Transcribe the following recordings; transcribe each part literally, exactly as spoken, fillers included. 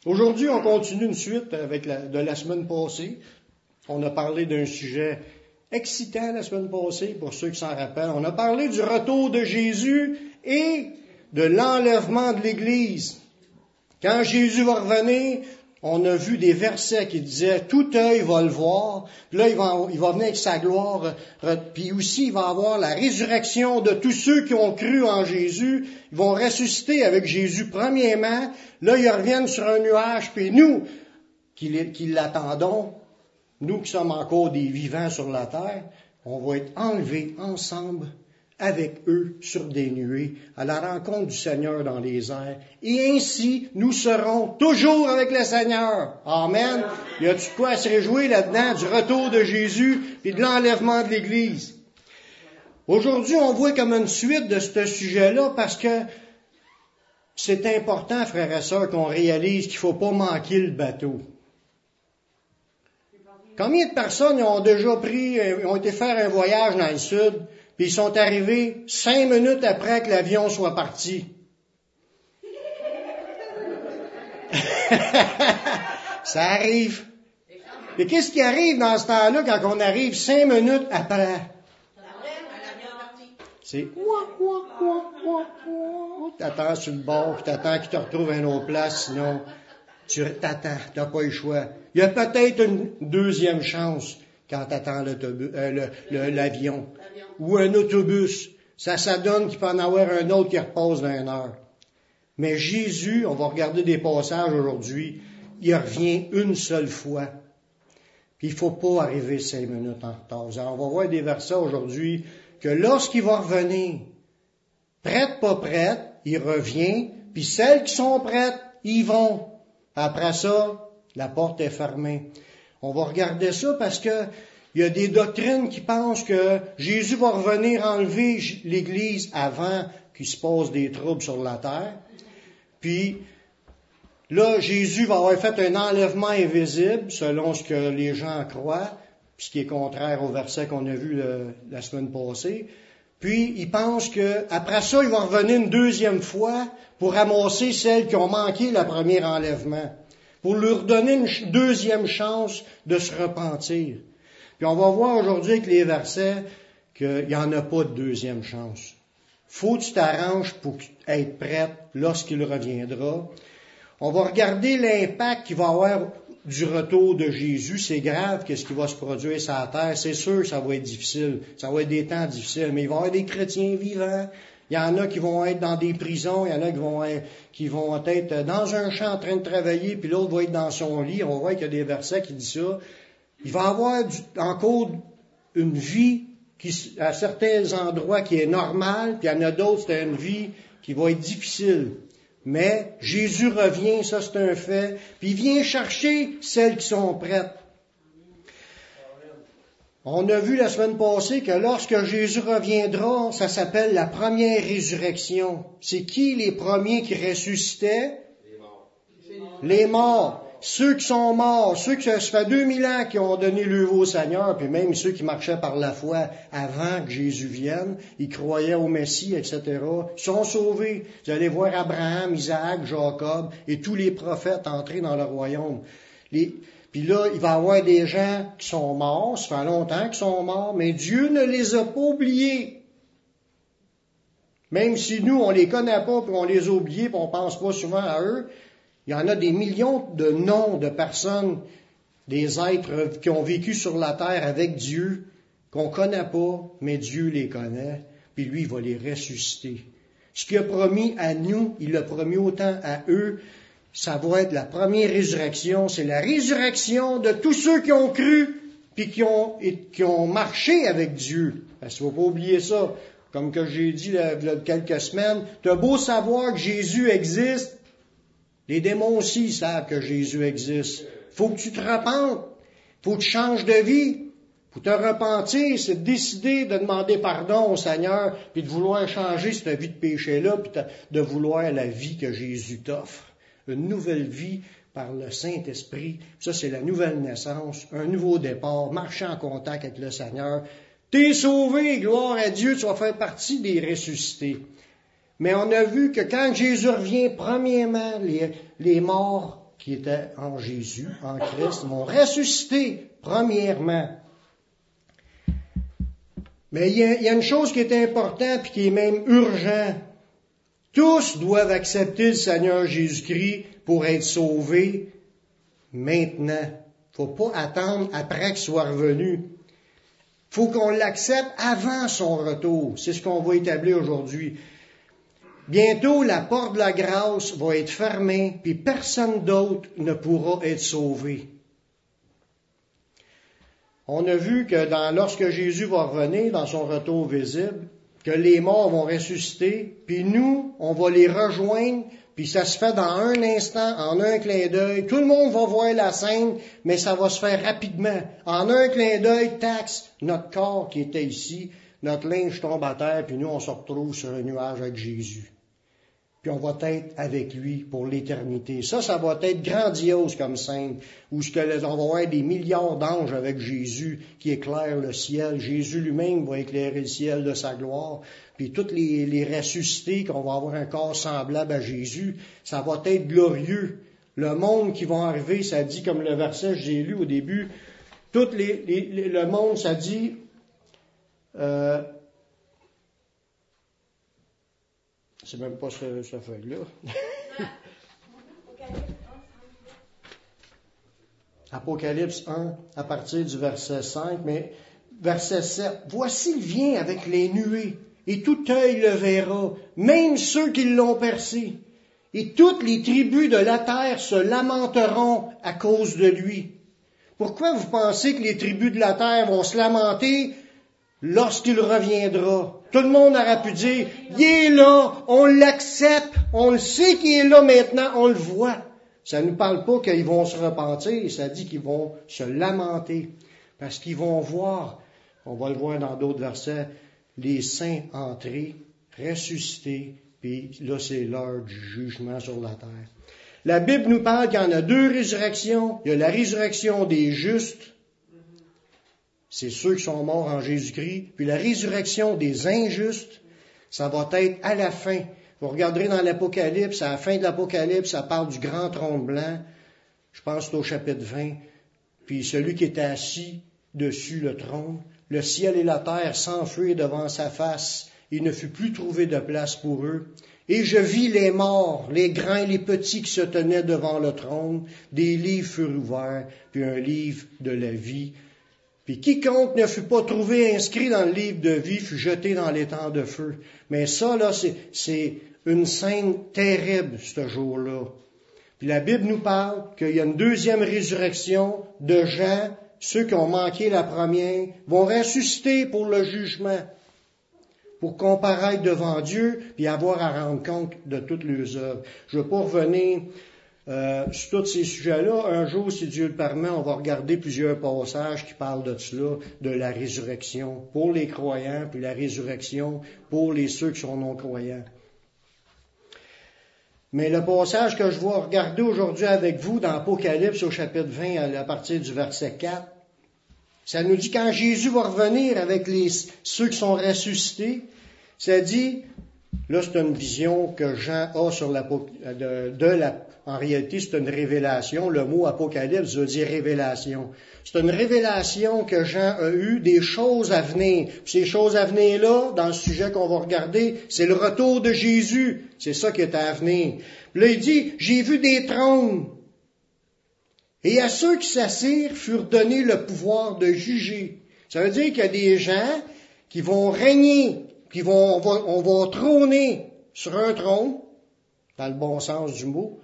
Aujourd'hui, on continue une suite avec la, de la semaine passée. On a parlé d'un sujet excitant la semaine passée, pour ceux qui s'en rappellent. On a parlé du retour de Jésus et de l'enlèvement de l'Église. Quand Jésus va revenir, on a vu des versets qui disaient « Tout œil va le voir ». Puis là, il va, il va venir avec sa gloire. Puis aussi, il va avoir la résurrection de tous ceux qui ont cru en Jésus. Ils vont ressusciter avec Jésus premièrement. Là, ils reviennent sur un nuage. Puis nous, qui, qui l'attendons, nous qui sommes encore des vivants sur la terre, on va être enlevés ensemble avec eux sur des nuées, à la rencontre du Seigneur dans les airs. Et ainsi, nous serons toujours avec le Seigneur. Amen. Y a-tu de quoi à se réjouir là-dedans du retour de Jésus et de l'enlèvement de l'Église? Aujourd'hui, on voit comme une suite de ce sujet-là parce que c'est important, frères et sœurs, qu'on réalise qu'il ne faut pas manquer le bateau. Combien de personnes ont déjà pris, ont été faire un voyage dans le sud, puis ils sont arrivés cinq minutes après que l'avion soit parti? Ça arrive. Et qu'est-ce qui arrive dans ce temps-là quand on arrive cinq minutes après? C'est ouah, ouah, ouah, ouah, ouah. T'attends sur le bord, puis t'attends qu'il te retrouve à une autre place, sinon tu t'attends, t'as pas le choix. Il y a peut-être une deuxième chance quand t'attends l'autobus, euh, le, le, l'avion. Ou un autobus. Ça, ça donne qu'il peut en avoir un autre qui repasse dans une heure. Mais Jésus, on va regarder des passages aujourd'hui, il revient une seule fois. Puis il faut pas arriver cinq minutes en retard. Alors, on va voir des versets aujourd'hui que lorsqu'il va revenir, prête, pas prête, il revient, puis celles qui sont prêtes, ils vont. Après ça, la porte est fermée. On va regarder ça parce que il y a des doctrines qui pensent que Jésus va revenir enlever l'Église avant qu'il se passe des troubles sur la terre. Puis, là, Jésus va avoir fait un enlèvement invisible, selon ce que les gens croient, ce qui est contraire au verset qu'on a vu le, la semaine passée. Puis, ils pensent que après ça, il va revenir une deuxième fois pour ramasser celles qui ont manqué le premier enlèvement, pour leur donner une deuxième chance de se repentir. Puis on va voir aujourd'hui avec les versets qu'il n'y en a pas de deuxième chance. Faut que tu t'arranges pour être prête lorsqu'il reviendra. On va regarder l'impact qu'il va avoir du retour de Jésus. C'est grave qu'est-ce qui va se produire sur la terre. C'est sûr que ça va être difficile. Ça va être des temps difficiles. Mais il va y avoir des chrétiens vivants. Il y en a qui vont être dans des prisons. Il y en a qui vont être, qui vont être dans un champ en train de travailler. Puis l'autre va être dans son lit. On va voir qu'il y a des versets qui disent ça. Il va y avoir du, encore une vie qui, à certains endroits qui est normale, puis il y en a d'autres, c'est une vie qui va être difficile. Mais Jésus revient, ça c'est un fait, puis il vient chercher celles qui sont prêtes. On a vu la semaine passée que lorsque Jésus reviendra, ça s'appelle la première résurrection. C'est qui les premiers qui ressuscitaient? Les morts. Les morts. Ceux qui sont morts, ceux qui, ça fait deux mille ans qui ont donné le vœu au Seigneur, puis même ceux qui marchaient par la foi avant que Jésus vienne, ils croyaient au Messie, et cetera, sont sauvés. Vous allez voir Abraham, Isaac, Jacob et tous les prophètes entrer dans le royaume. Les, puis là, il va y avoir des gens qui sont morts, ça fait longtemps qu'ils sont morts, mais Dieu ne les a pas oubliés. Même si nous, on les connaît pas, puis on les a oubliés, puis on pense pas souvent à eux, il y en a des millions de noms de personnes, des êtres qui ont vécu sur la terre avec Dieu, qu'on ne connaît pas, mais Dieu les connaît, puis lui, il va les ressusciter. Ce qu'il a promis à nous, il l'a promis autant à eux. Ça va être la première résurrection, c'est la résurrection de tous ceux qui ont cru, puis qui ont, et, qui ont marché avec Dieu. Parce qu'il ne faut pas oublier ça. Comme que j'ai dit il y a quelques semaines, tu as beau savoir que Jésus existe, les démons aussi savent que Jésus existe. Faut que tu te repentes. Faut que tu changes de vie. Faut te repentir, c'est de décider de demander pardon au Seigneur, puis de vouloir changer cette vie de péché-là, puis de vouloir la vie que Jésus t'offre. Une nouvelle vie par le Saint-Esprit. Ça, c'est la nouvelle naissance, un nouveau départ, marcher en contact avec le Seigneur. T'es sauvé, gloire à Dieu, tu vas faire partie des ressuscités. Mais on a vu que quand Jésus revient, premièrement, les, les morts qui étaient en Jésus, en Christ, vont ressusciter, premièrement. Mais il y a, il y a une chose qui est importante et qui est même urgente. Tous doivent accepter le Seigneur Jésus-Christ pour être sauvés maintenant. Il ne faut pas attendre après qu'il soit revenu. Il faut qu'on l'accepte avant son retour. C'est ce qu'on va établir aujourd'hui. Bientôt, la porte de la grâce va être fermée, puis personne d'autre ne pourra être sauvé. On a vu que dans, lorsque Jésus va revenir dans son retour visible, que les morts vont ressusciter, puis nous, on va les rejoindre, puis ça se fait dans un instant, en un clin d'œil. Tout le monde va voir la scène, mais ça va se faire rapidement. En un clin d'œil, taxe, notre corps qui était ici, notre linge tombe à terre, puis nous, on se retrouve sur un nuage avec Jésus. Puis on va être avec lui pour l'éternité. Ça, ça va être grandiose comme scène, où ce que on va avoir des milliards d'anges avec Jésus qui éclairent le ciel. Jésus lui-même va éclairer le ciel de sa gloire. Puis toutes les, les ressuscités, qu'on va avoir un corps semblable à Jésus, ça va être glorieux. Le monde qui va arriver, ça dit, comme le verset que j'ai lu au début, tout les, les, les, le monde, ça dit... Euh, C'est même pas ce, ce feuille-là. Apocalypse un, à partir du verset cinq, mais verset sept. Voici vient avec les nuées, et tout œil le verra, même ceux qui l'ont percé. Et toutes les tribus de la terre se lamenteront à cause de lui. Pourquoi vous pensez que les tribus de la terre vont se lamenter lorsqu'il reviendra? Tout le monde aura pu dire, il est là, on l'accepte, on le sait qu'il est là maintenant, on le voit. Ça ne nous parle pas qu'ils vont se repentir, ça dit qu'ils vont se lamenter, parce qu'ils vont voir, on va le voir dans d'autres versets, les saints entrer, ressusciter, puis là c'est l'heure du jugement sur la terre. La Bible nous parle qu'il y en a deux résurrections, il y a la résurrection des justes, c'est ceux qui sont morts en Jésus-Christ. Puis la résurrection des injustes, ça va être à la fin. Vous regarderez dans l'Apocalypse, à la fin de l'Apocalypse, ça parle du grand trône blanc. Je pense que c'est au chapitre vingt. Puis celui qui était assis dessus le trône, le ciel et la terre s'enfuirent devant sa face. Il ne fut plus trouvé de place pour eux. Et je vis les morts, les grands et les petits qui se tenaient devant le trône. Des livres furent ouverts, puis un livre de la vie. Puis quiconque ne fut pas trouvé inscrit dans le livre de vie fut jeté dans l'étang de feu. Mais ça, là, c'est, c'est une scène terrible, ce jour-là. Puis la Bible nous parle qu'il y a une deuxième résurrection de gens, ceux qui ont manqué la première, vont ressusciter pour le jugement, pour comparaître devant Dieu, puis avoir à rendre compte de toutes leurs œuvres. Je ne veux pas revenir Euh, sur tous ces sujets-là. Un jour, si Dieu le permet, on va regarder plusieurs passages qui parlent de cela, de la résurrection pour les croyants, puis la résurrection pour les ceux qui sont non-croyants. Mais le passage que je vais regarder aujourd'hui avec vous dans Apocalypse au chapitre vingt, à partir du verset quatre, ça nous dit quand Jésus va revenir avec les, ceux qui sont ressuscités, ça dit, là c'est une vision que Jean a sur la, de, de la En réalité, c'est une révélation. Le mot apocalypse veut dire révélation. C'est une révélation que Jean a eue des choses à venir. Puis ces choses à venir-là, dans le sujet qu'on va regarder, c'est le retour de Jésus. C'est ça qui est à venir. Puis là, il dit, j'ai vu des trônes. Et à ceux qui s'assirent furent donnés le pouvoir de juger. Ça veut dire qu'il y a des gens qui vont régner, qui vont, on va, on va trôner sur un trône, dans le bon sens du mot.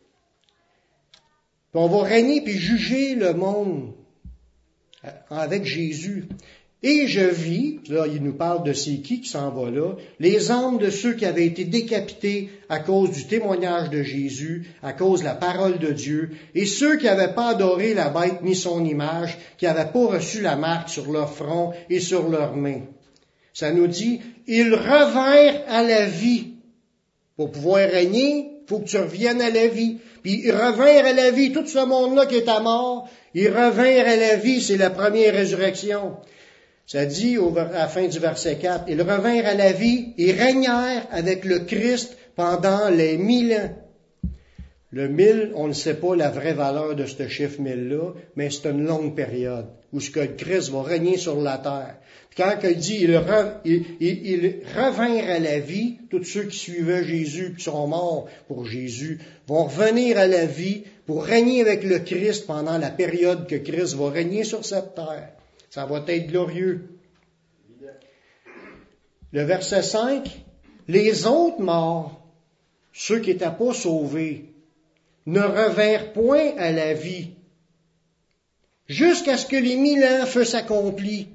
Puis on va régner puis juger le monde avec Jésus. Et je vis, là il nous parle de c'est qui qui s'en va là, les âmes de ceux qui avaient été décapités à cause du témoignage de Jésus, à cause de la parole de Dieu, et ceux qui n'avaient pas adoré la bête ni son image, qui n'avaient pas reçu la marque sur leur front et sur leurs mains. Ça nous dit, ils revinrent à la vie. Pour pouvoir régner, il faut que tu reviennes à la vie. Puis ils revinrent à la vie, tout ce monde-là qui est à mort, ils revinrent à la vie, c'est la première résurrection. Ça dit au, à la fin du verset quatre, ils revinrent à la vie et régnèrent avec le Christ pendant les mille ans. Le mille, on ne sait pas la vraie valeur de ce chiffre mille-là, mais c'est une longue période où ce que Christ va régner sur la terre. Puis quand il dit, ils il, il, il revinrent à la vie, tous ceux qui suivaient Jésus, qui sont morts pour Jésus, vont revenir à la vie pour régner avec le Christ pendant la période que Christ va régner sur cette terre. Ça va être glorieux. Le verset cinq, les autres morts, ceux qui n'étaient pas sauvés, ne revinrent point à la vie, jusqu'à ce que les mille ans fussent accomplis.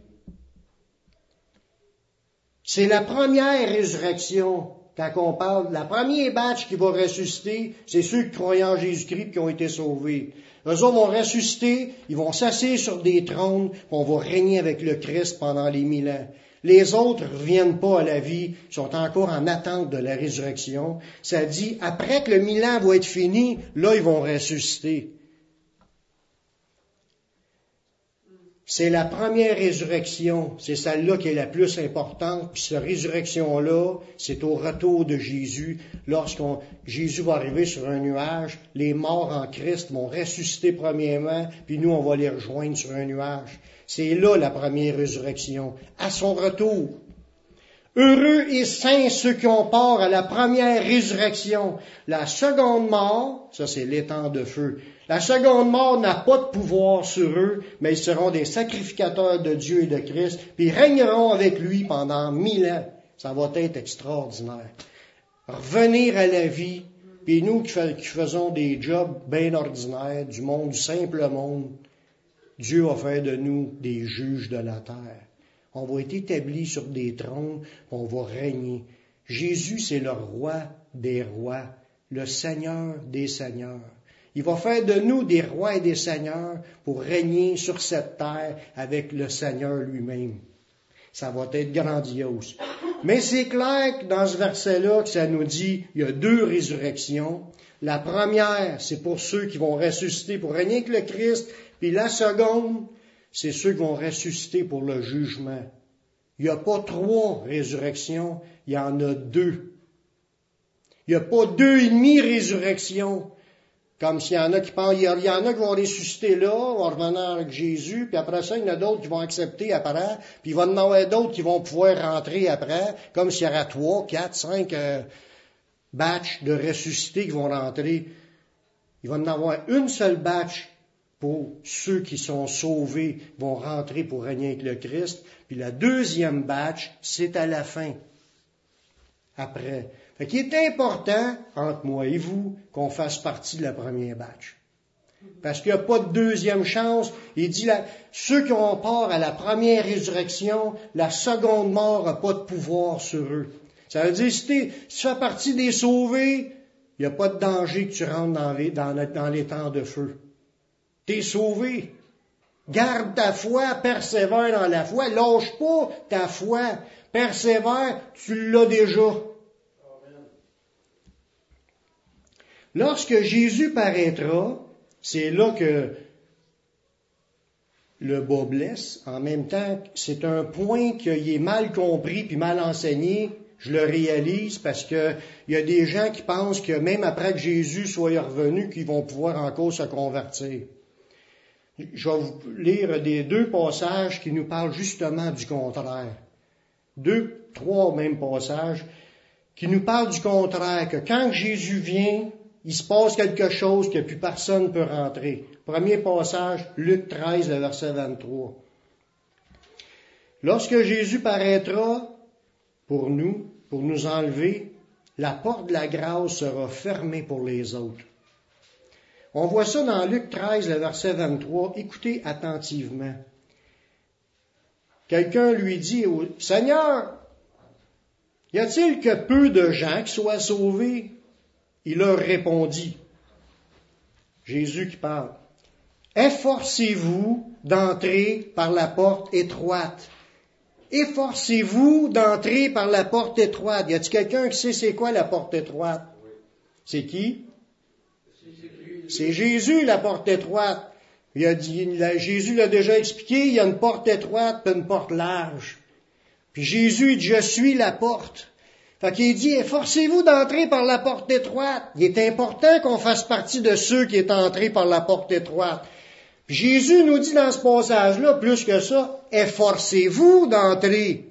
C'est la première résurrection, quand on parle, la première batch qui va ressusciter, c'est ceux qui croient en Jésus-Christ et qui ont été sauvés. Eux autres vont ressusciter, ils vont s'asseoir sur des trônes, puis on va régner avec le Christ pendant les mille ans. Les autres ne reviennent pas à la vie, sont encore en attente de la résurrection. Ça dit, après que le mille ans va être fini, là, ils vont ressusciter. C'est la première résurrection, c'est celle-là qui est la plus importante, puis cette résurrection-là, c'est au retour de Jésus. Lorsqu'on Jésus va arriver sur un nuage, les morts en Christ vont ressusciter premièrement, puis nous, on va les rejoindre sur un nuage. C'est là la première résurrection, à son retour. Heureux et saints ceux qui ont part à la première résurrection. La seconde mort, ça c'est l'étang de feu. La seconde mort n'a pas de pouvoir sur eux, mais ils seront des sacrificateurs de Dieu et de Christ, puis ils régneront avec lui pendant mille ans. Ça va être extraordinaire. Revenir à la vie, puis nous qui faisons des jobs bien ordinaires, du monde, du simple monde, Dieu va faire de nous des juges de la terre. On va être établis sur des trônes, on va régner. Jésus, c'est le roi des rois, le Seigneur des seigneurs. Il va faire de nous des rois et des seigneurs pour régner sur cette terre avec le Seigneur lui-même. Ça va être grandiose. Mais c'est clair que dans ce verset-là, que ça nous dit, il y a deux résurrections. La première, c'est pour ceux qui vont ressusciter pour régner avec le Christ. Puis la seconde, c'est ceux qui vont ressusciter pour le jugement. Il n'y a pas trois résurrections, il y en a deux. Il n'y a pas deux et demi résurrections. Comme s'il y en a qui pensent, il y en a qui vont ressusciter là, vont revenir avec Jésus, puis après ça, il y en a d'autres qui vont accepter après, puis il va y en avoir d'autres qui vont pouvoir rentrer après, comme s'il y aurait trois, quatre, cinq euh, batchs de ressuscités qui vont rentrer. Il va y en avoir une seule batch pour ceux qui sont sauvés, vont rentrer pour régner avec le Christ, puis la deuxième batch, c'est à la fin, après. Fait qu'il est important, entre moi et vous, qu'on fasse partie de la première batch. Parce qu'il n'y a pas de deuxième chance. Il dit, là, ceux qui ont part à la première résurrection, la seconde mort n'a pas de pouvoir sur eux. Ça veut dire, si, t'es, si tu fais partie des sauvés, il n'y a pas de danger que tu rentres dans les, dans, dans les temps de feu. T'es sauvé. Garde ta foi, persévère dans la foi, lâche pas ta foi, persévère, tu l'as déjà. Lorsque Jésus paraîtra, c'est là que le bas blesse. En même temps, c'est un point qui est mal compris puis mal enseigné. Je le réalise parce que il y a des gens qui pensent que même après que Jésus soit revenu, qu'ils vont pouvoir encore se convertir. Je vais vous lire des deux passages qui nous parlent justement du contraire. Deux, trois mêmes passages qui nous parlent du contraire, que quand Jésus vient, il se passe quelque chose que plus personne ne peut rentrer. Premier passage, Luc treize, le verset vingt-trois. Lorsque Jésus paraîtra pour nous, pour nous enlever, la porte de la grâce sera fermée pour les autres. On voit ça dans Luc treize, le verset vingt-trois. Écoutez attentivement. Quelqu'un lui dit, « Seigneur, y a-t-il que peu de gens qui soient sauvés? » Il leur répondit, Jésus qui parle, « Efforcez-vous d'entrer par la porte étroite. Efforcez-vous d'entrer par la porte étroite. » Y a-t-il quelqu'un qui sait c'est quoi la porte étroite? Oui. C'est qui? C'est Jésus, la porte étroite. Il a dit, la, Jésus l'a déjà expliqué, il y a une porte étroite et une porte large. Puis Jésus dit, « Je suis la porte. » Fait qu'il dit, efforcez-vous d'entrer par la porte étroite. Il est important qu'on fasse partie de ceux qui est entrés par la porte étroite. Puis Jésus nous dit dans ce passage-là, plus que ça, efforcez-vous d'entrer.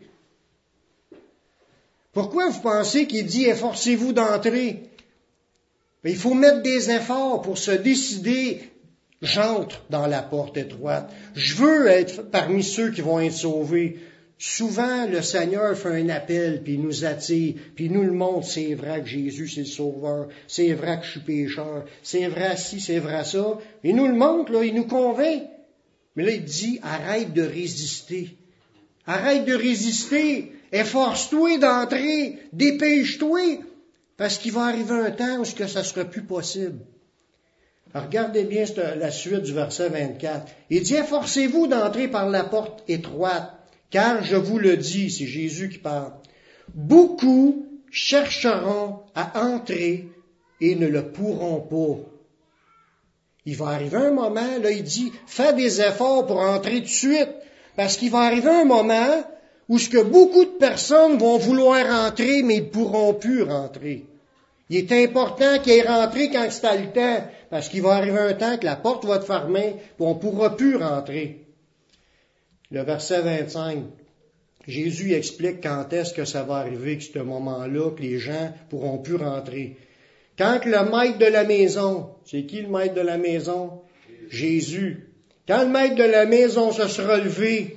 Pourquoi vous pensez qu'il dit efforcez-vous d'entrer? Il faut mettre des efforts pour se décider, j'entre dans la porte étroite. Je veux être parmi ceux qui vont être sauvés. Souvent, le Seigneur fait un appel, puis il nous attire, puis il nous le montre, c'est vrai que Jésus, c'est le Sauveur, c'est vrai que je suis pécheur, c'est vrai ci, c'est vrai ça. Il nous le montre, là, il nous convainc. Mais là, il dit, arrête de résister. Arrête de résister. Efforce-toi d'entrer. Dépêche-toi. Parce qu'il va arriver un temps où ça ne sera plus possible. Alors, regardez bien la suite du verset vingt-quatre. Il dit, efforcez-vous d'entrer par la porte étroite. Car je vous le dis, c'est Jésus qui parle, beaucoup chercheront à entrer et ne le pourront pas. Il va arriver un moment, là il dit, fais des efforts pour entrer tout de suite, parce qu'il va arriver un moment où ce que beaucoup de personnes vont vouloir entrer, mais ils ne pourront plus rentrer. Il est important qu'ils aient rentré quand c'est le temps, parce qu'il va arriver un temps que la porte va être fermée, et on ne pourra plus rentrer. Le verset vingt-cinq, Jésus explique quand est-ce que ça va arriver, que ce moment-là, que les gens pourront plus rentrer. Quand le maître de la maison, c'est qui le maître de la maison? Jésus. Quand le maître de la maison se sera levé,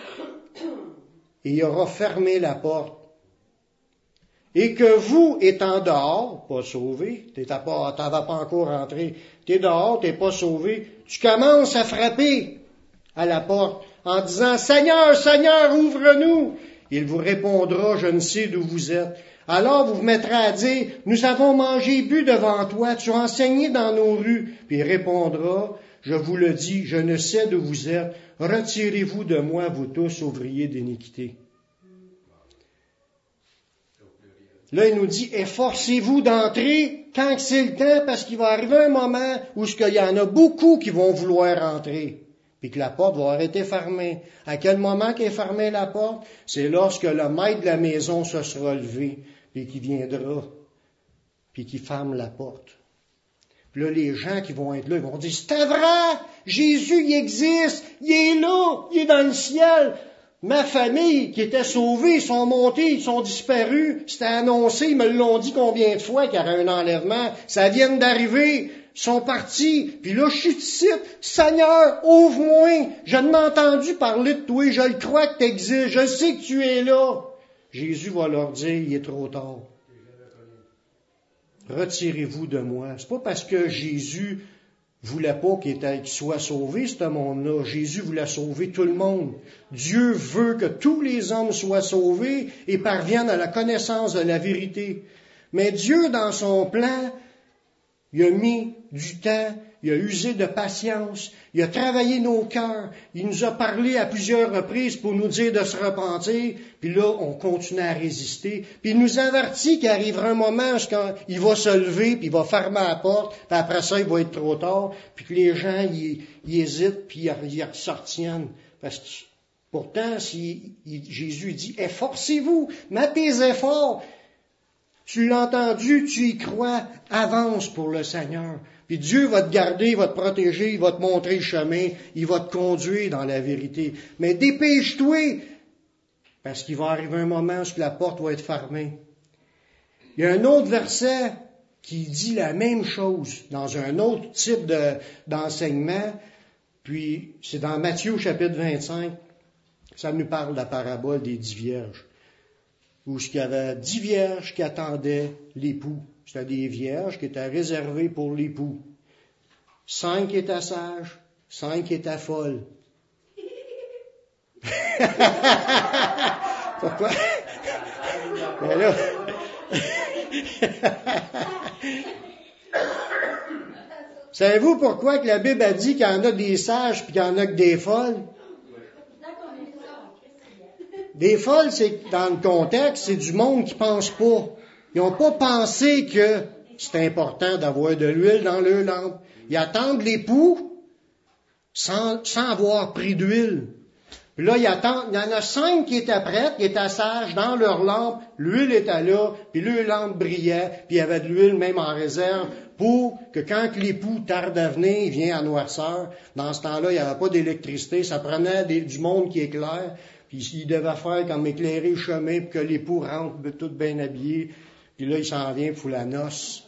et il aura fermé la porte, et que vous, étant dehors, pas sauvé, tu n'avais pas, pas encore rentré, tu es dehors, tu n'es pas sauvé, tu commences à frapper à la porte, en disant, Seigneur, Seigneur, ouvre-nous. Il vous répondra, je ne sais d'où vous êtes. Alors vous vous mettrez à dire, nous avons mangé et bu devant toi, tu as enseigné dans nos rues. Puis il répondra, je vous le dis, je ne sais d'où vous êtes, retirez-vous de moi, vous tous, ouvriers d'iniquité. Là, il nous dit, efforcez-vous d'entrer quand c'est le temps, parce qu'il va arriver un moment où il y en a beaucoup qui vont vouloir entrer. Puis que la porte va arrêter fermée. À quel moment qu'est fermée la porte? C'est lorsque le maître de la maison se sera levé, puis qu'il viendra, puis qu'il ferme la porte. Puis là, les gens qui vont être là, ils vont dire, c'est vrai! Jésus, il existe! Il est là! Il est dans le ciel! Ma famille qui était sauvée, ils sont montés, ils sont disparus. C'était annoncé, ils me l'ont dit combien de fois qu'il y aurait un enlèvement. Ça vient d'arriver. Ils sont partis, puis là, je suis ici. Seigneur, ouvre-moi. Je ne m'ai entendu parler de toi. Je le crois que tu existes. Je sais que tu es là. Jésus va leur dire, il est trop tard. Retirez-vous de moi. C'est pas parce que Jésus voulait pas qu'il, était, qu'il soit sauvé, ce monde-là. Jésus voulait sauver tout le monde. Dieu veut que tous les hommes soient sauvés et parviennent à la connaissance de la vérité. Mais Dieu, dans son plan, il a mis du temps, il a usé de patience, il a travaillé nos cœurs, il nous a parlé à plusieurs reprises pour nous dire de se repentir, puis là, on continue à résister. Puis il nous avertit qu'il arrivera un moment où il va se lever, puis il va fermer la porte, puis après ça, il va être trop tard, puis que les gens, ils, ils hésitent, puis ils, ils ressortiennent. Parce que pourtant, si il, Jésus dit, efforcez-vous, mettez des efforts. Tu l'as entendu, tu y crois, avance pour le Seigneur. Puis Dieu va te garder, il va te protéger, il va te montrer le chemin, il va te conduire dans la vérité. Mais dépêche-toi, parce qu'il va arriver un moment où la porte va être fermée. Il y a un autre verset qui dit la même chose dans un autre type de, d'enseignement, puis c'est dans Matthieu chapitre vingt-cinq, ça nous parle de la parabole des dix vierges. Où il y avait dix vierges qui attendaient l'époux. C'était des vierges qui étaient réservées pour l'époux. Cinq étaient sages, cinq étaient folles. Pourquoi? Ben là... Savez-vous pourquoi que la Bible a dit qu'il y en a des sages et qu'il y en a que des folles? Des folles, c'est dans le contexte, c'est du monde qui pense pas. Ils n'ont pas pensé que c'est important d'avoir de l'huile dans leur lampe. Ils attendent l'époux sans, sans avoir pris d'huile. Puis là, il, attend, il y en a cinq qui étaient prêtes, qui étaient sages dans leur lampe. L'huile était là, puis leur lampe brillait, puis il y avait de l'huile même en réserve pour que quand l'époux tarde à venir, il vient à noirceur. Dans ce temps-là, il n'y avait pas d'électricité, ça prenait des, du monde qui éclaire. Puis il devait faire comme éclairer le chemin pour que l'époux rentre tout bien habillé. Puis là, il s'en vient pour la noce.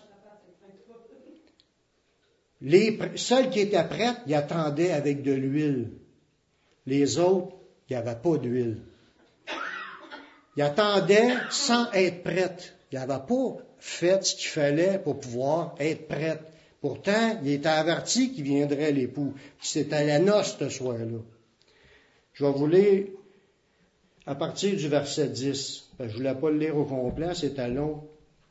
Les seuls qui étaient prêtes, ils attendaient avec de l'huile. Les autres, il n'y avait pas d'huile. Ils attendaient sans être prêtes. Ils n'avaient pas fait ce qu'il fallait pour pouvoir être prêtes. Pourtant, il était averti qu'il viendrait l'époux. C'était la noce ce soir-là. Je vais vous lire à partir du verset dix. Je ne voulais pas le lire au complet, c'était long.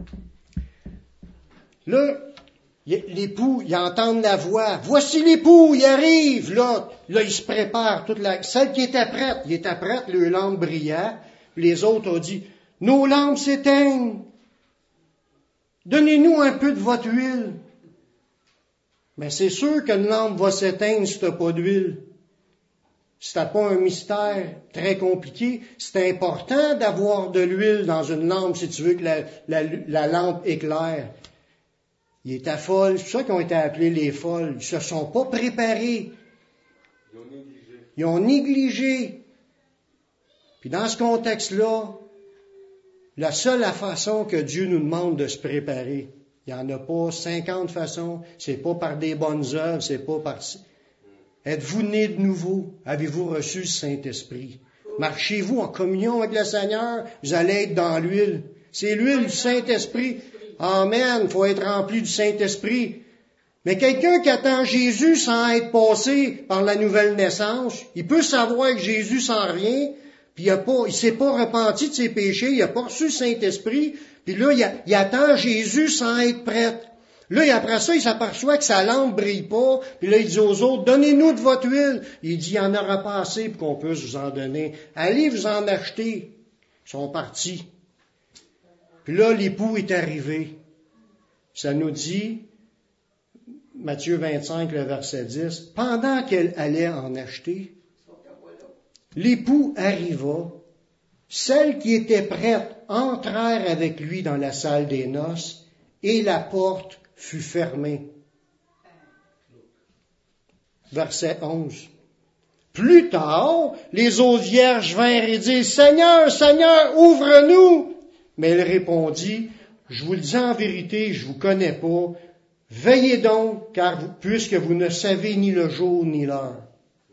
Là, l'époux, il entend la voix. Voici l'époux, il arrive, là. Là, il se prépare. Toute la... Celle qui était prête, il était prête, le lampe brillait. Les autres ont dit, nos lampes s'éteignent. Donnez-nous un peu de votre huile. Mais c'est sûr qu'une lampe va s'éteindre si tu n'as pas d'huile. C'était pas un mystère très compliqué. C'est important d'avoir de l'huile dans une lampe si tu veux que la, la, la lampe éclaire. Ils étaient folles. C'est pour ça qu'ils ont été appelés les folles. Ils se sont pas préparés. Ils ont négligé. Ils ont négligé. Puis dans ce contexte-là, la seule façon que Dieu nous demande de se préparer, il n'y en a pas cinquante façons. C'est pas par des bonnes œuvres, c'est pas par... Êtes-vous né de nouveau? Avez-vous reçu le Saint-Esprit? Marchez-vous en communion avec le Seigneur, vous allez être dans l'huile. C'est l'huile du Saint-Esprit. Amen, il faut être rempli du Saint-Esprit. Mais quelqu'un qui attend Jésus sans être passé par la nouvelle naissance, il peut savoir que Jésus s'en revient, puis il a pas, il s'est pas repenti de ses péchés, il a pas reçu le Saint-Esprit, puis là, il, a, il attend Jésus sans être prêt. Là, et après ça, il s'aperçoit que sa lampe brille pas. Puis là, il dit aux autres, donnez-nous de votre huile. Il dit, il n'y en aura pas assez pour qu'on puisse vous en donner. Allez vous en acheter. Ils sont partis. Puis là, l'époux est arrivé. Ça nous dit, Matthieu vingt-cinq, le verset dix, pendant qu'elle allait en acheter, l'époux arriva. Celles qui étaient prêtes entrèrent avec lui dans la salle des noces et la porte fut fermée. Verset onze. Plus tard, les autres vierges vinrent et dirent, Seigneur, Seigneur, ouvre-nous. Mais elle répondit, je vous le dis en vérité, je vous connais pas. Veillez donc, car vous, puisque vous ne savez ni le jour ni l'heure.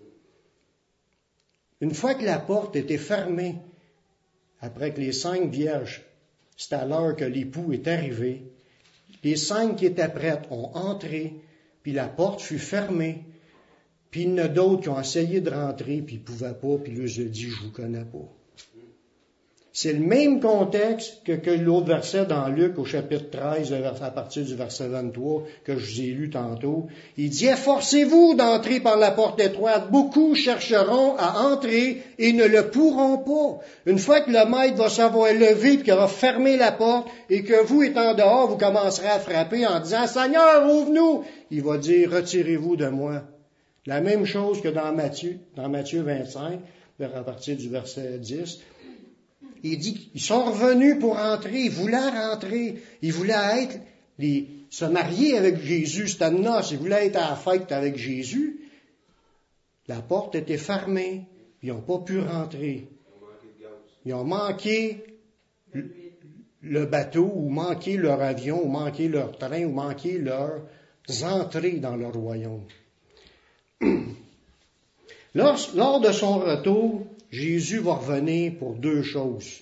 Une fois que la porte était fermée, après que les cinq vierges, c'est à l'heure que l'époux est arrivé, les cinq qui étaient prêtes ont entré, puis la porte fut fermée, puis il y en a d'autres qui ont essayé de rentrer, puis ils ne pouvaient pas, puis lui a dit, je vous connais pas. C'est le même contexte que, que l'autre verset dans Luc au chapitre treize, à partir du verset vingt-trois, que je vous ai lu tantôt. Il dit, efforcez-vous d'entrer par la porte étroite. Beaucoup chercheront à entrer et ne le pourront pas. Une fois que le maître va savoir lever et qu'il va fermer la porte et que vous, étant dehors, vous commencerez à frapper en disant, Seigneur, ouvre-nous. Il va dire, retirez-vous de moi. La même chose que dans Matthieu, dans Matthieu vingt-cinq, à partir du verset dix. Il dit qu'ils sont revenus pour rentrer, ils voulaient rentrer, ils voulaient être, les, se marier avec Jésus, c'était une noce, ils voulaient être à la fête avec Jésus. La porte était fermée, ils n'ont pas pu rentrer. Ils ont manqué le, le bateau, ou manqué leur avion, ou manqué leur train, ou manqué leurs entrées dans le royaume. Lors, lors de son retour, Jésus va revenir pour deux choses.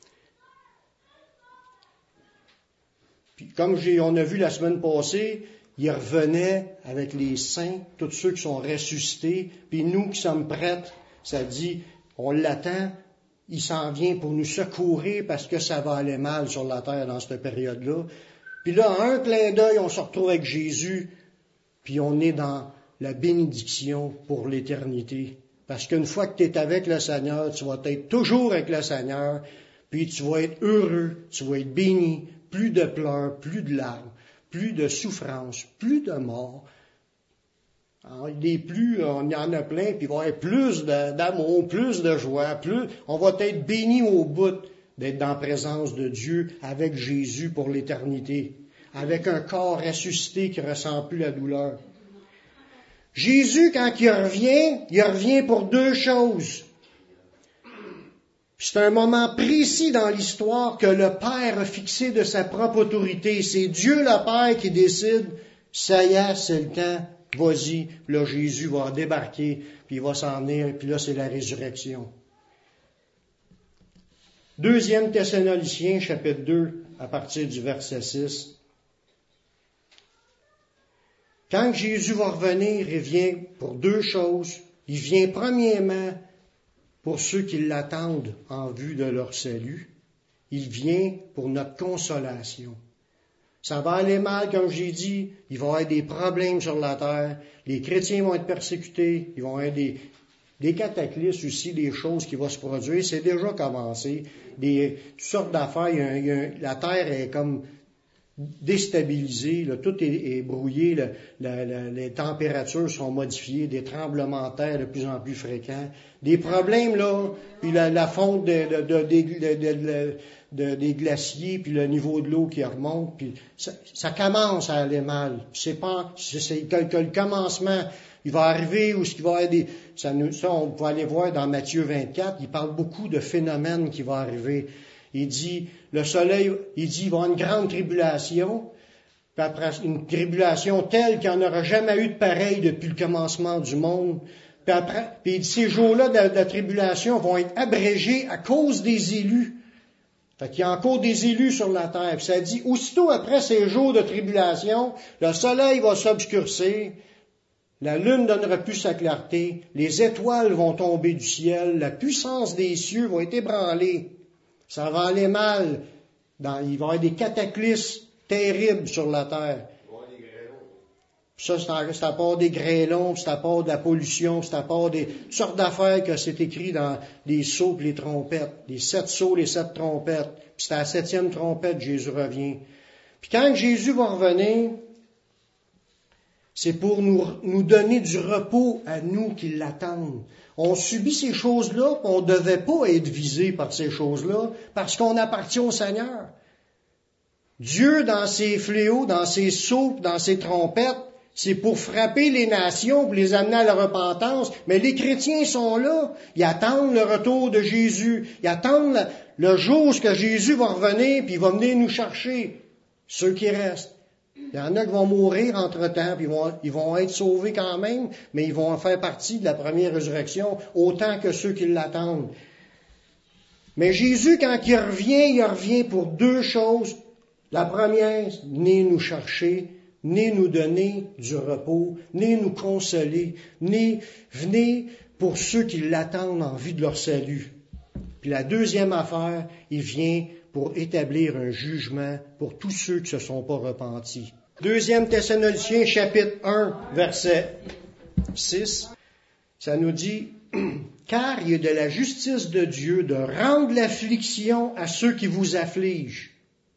Puis comme j'ai, on a vu la semaine passée, il revenait avec les saints, tous ceux qui sont ressuscités, puis nous qui sommes prêts, ça dit, on l'attend, il s'en vient pour nous secourir parce que ça va aller mal sur la terre dans cette période-là. Puis là, en un clin d'œil, on se retrouve avec Jésus, puis on est dans la bénédiction pour l'éternité. Parce qu'une fois que tu es avec le Seigneur, tu vas être toujours avec le Seigneur, puis tu vas être heureux, tu vas être béni, plus de pleurs, plus de larmes, plus de souffrances, plus de mort. En des plus, on y en a plein, puis il va y avoir plus d'amour, plus de joie, plus, on va être béni au bout d'être dans la présence de Dieu avec Jésus pour l'éternité, avec un corps ressuscité qui ne ressent plus la douleur. Jésus, quand il revient, il revient pour deux choses. C'est un moment précis dans l'histoire que le Père a fixé de sa propre autorité. C'est Dieu le Père qui décide, ça y est, c'est le temps, vas-y. Puis là, Jésus va débarquer, puis il va s'en venir, puis là, c'est la résurrection. Deuxième Thessaloniciens, chapitre deux, à partir du verset six. Quand Jésus va revenir, il vient pour deux choses. Il vient premièrement pour ceux qui l'attendent en vue de leur salut. Il vient pour notre consolation. Ça va aller mal, comme j'ai dit. Il va y avoir des problèmes sur la terre. Les chrétiens vont être persécutés. Ils vont avoir des, des cataclysmes aussi, des choses qui vont se produire. C'est déjà commencé. Des, toutes sortes d'affaires. Il y a, il y a, la terre est comme déstabilisé, là, tout est, est brouillé, là, la, la, les températures sont modifiées, des tremblements de terre de plus en plus fréquents, des problèmes là, puis la, la fonte de, de, de, de, de, de, de, des glaciers, puis le niveau de l'eau qui remonte, puis ça, ça commence à aller mal. C'est pas, c'est, c'est que, que le commencement, il va arriver où ce qu'il va y avoir des, ça, nous, ça on va aller voir dans Matthieu vingt-quatre, il parle beaucoup de phénomènes qui vont arriver. Il dit, le soleil, il dit, il va y avoir une grande tribulation, puis après, une tribulation telle qu'il n'y en aura jamais eu de pareil depuis le commencement du monde. Puis après, puis il dit, ces jours-là de, de la tribulation vont être abrégés à cause des élus. Fait qu'il y a encore des élus sur la terre. Puis ça dit, aussitôt après ces jours de tribulation, le soleil va s'obscurcir, la lune donnera plus sa clarté, les étoiles vont tomber du ciel, la puissance des cieux va être ébranlée. Ça va aller mal. Dans, il va y avoir des cataclysmes terribles sur la terre. Il va y avoir des grêlons. Ça, c'est à, c'est à part des grêlons, c'est à part de la pollution, c'est à part des toutes sortes d'affaires que c'est écrit dans les sceaux et les trompettes. Les sept sceaux, les sept trompettes. Puis c'est à la septième trompette, Jésus revient. Puis quand Jésus va revenir, c'est pour nous, nous donner du repos à nous qui l'attendent. On subit ces choses-là, on ne devait pas être visé par ces choses-là, parce qu'on appartient au Seigneur. Dieu, dans ses fléaux, dans ses sceaux, dans ses trompettes, c'est pour frapper les nations, pour les amener à la repentance. Mais les chrétiens sont là, ils attendent le retour de Jésus, ils attendent le, le jour où Jésus va revenir, puis il va venir nous chercher, ceux qui restent. Il y en a qui vont mourir entre-temps, puis ils vont, ils vont être sauvés quand même, mais ils vont faire partie de la première résurrection, autant que ceux qui l'attendent. Mais Jésus, quand il revient, il revient pour deux choses. La première, venez nous chercher, venez nous donner du repos, venez nous consoler, venez, venez pour ceux qui l'attendent en vue de leur salut. Puis la deuxième affaire, il vient pour établir un jugement pour tous ceux qui ne se sont pas repentis. Deuxième Thessaloniciens, chapitre un, verset six, ça nous dit, « Car il y a de la justice de Dieu de rendre l'affliction à ceux qui vous affligent. »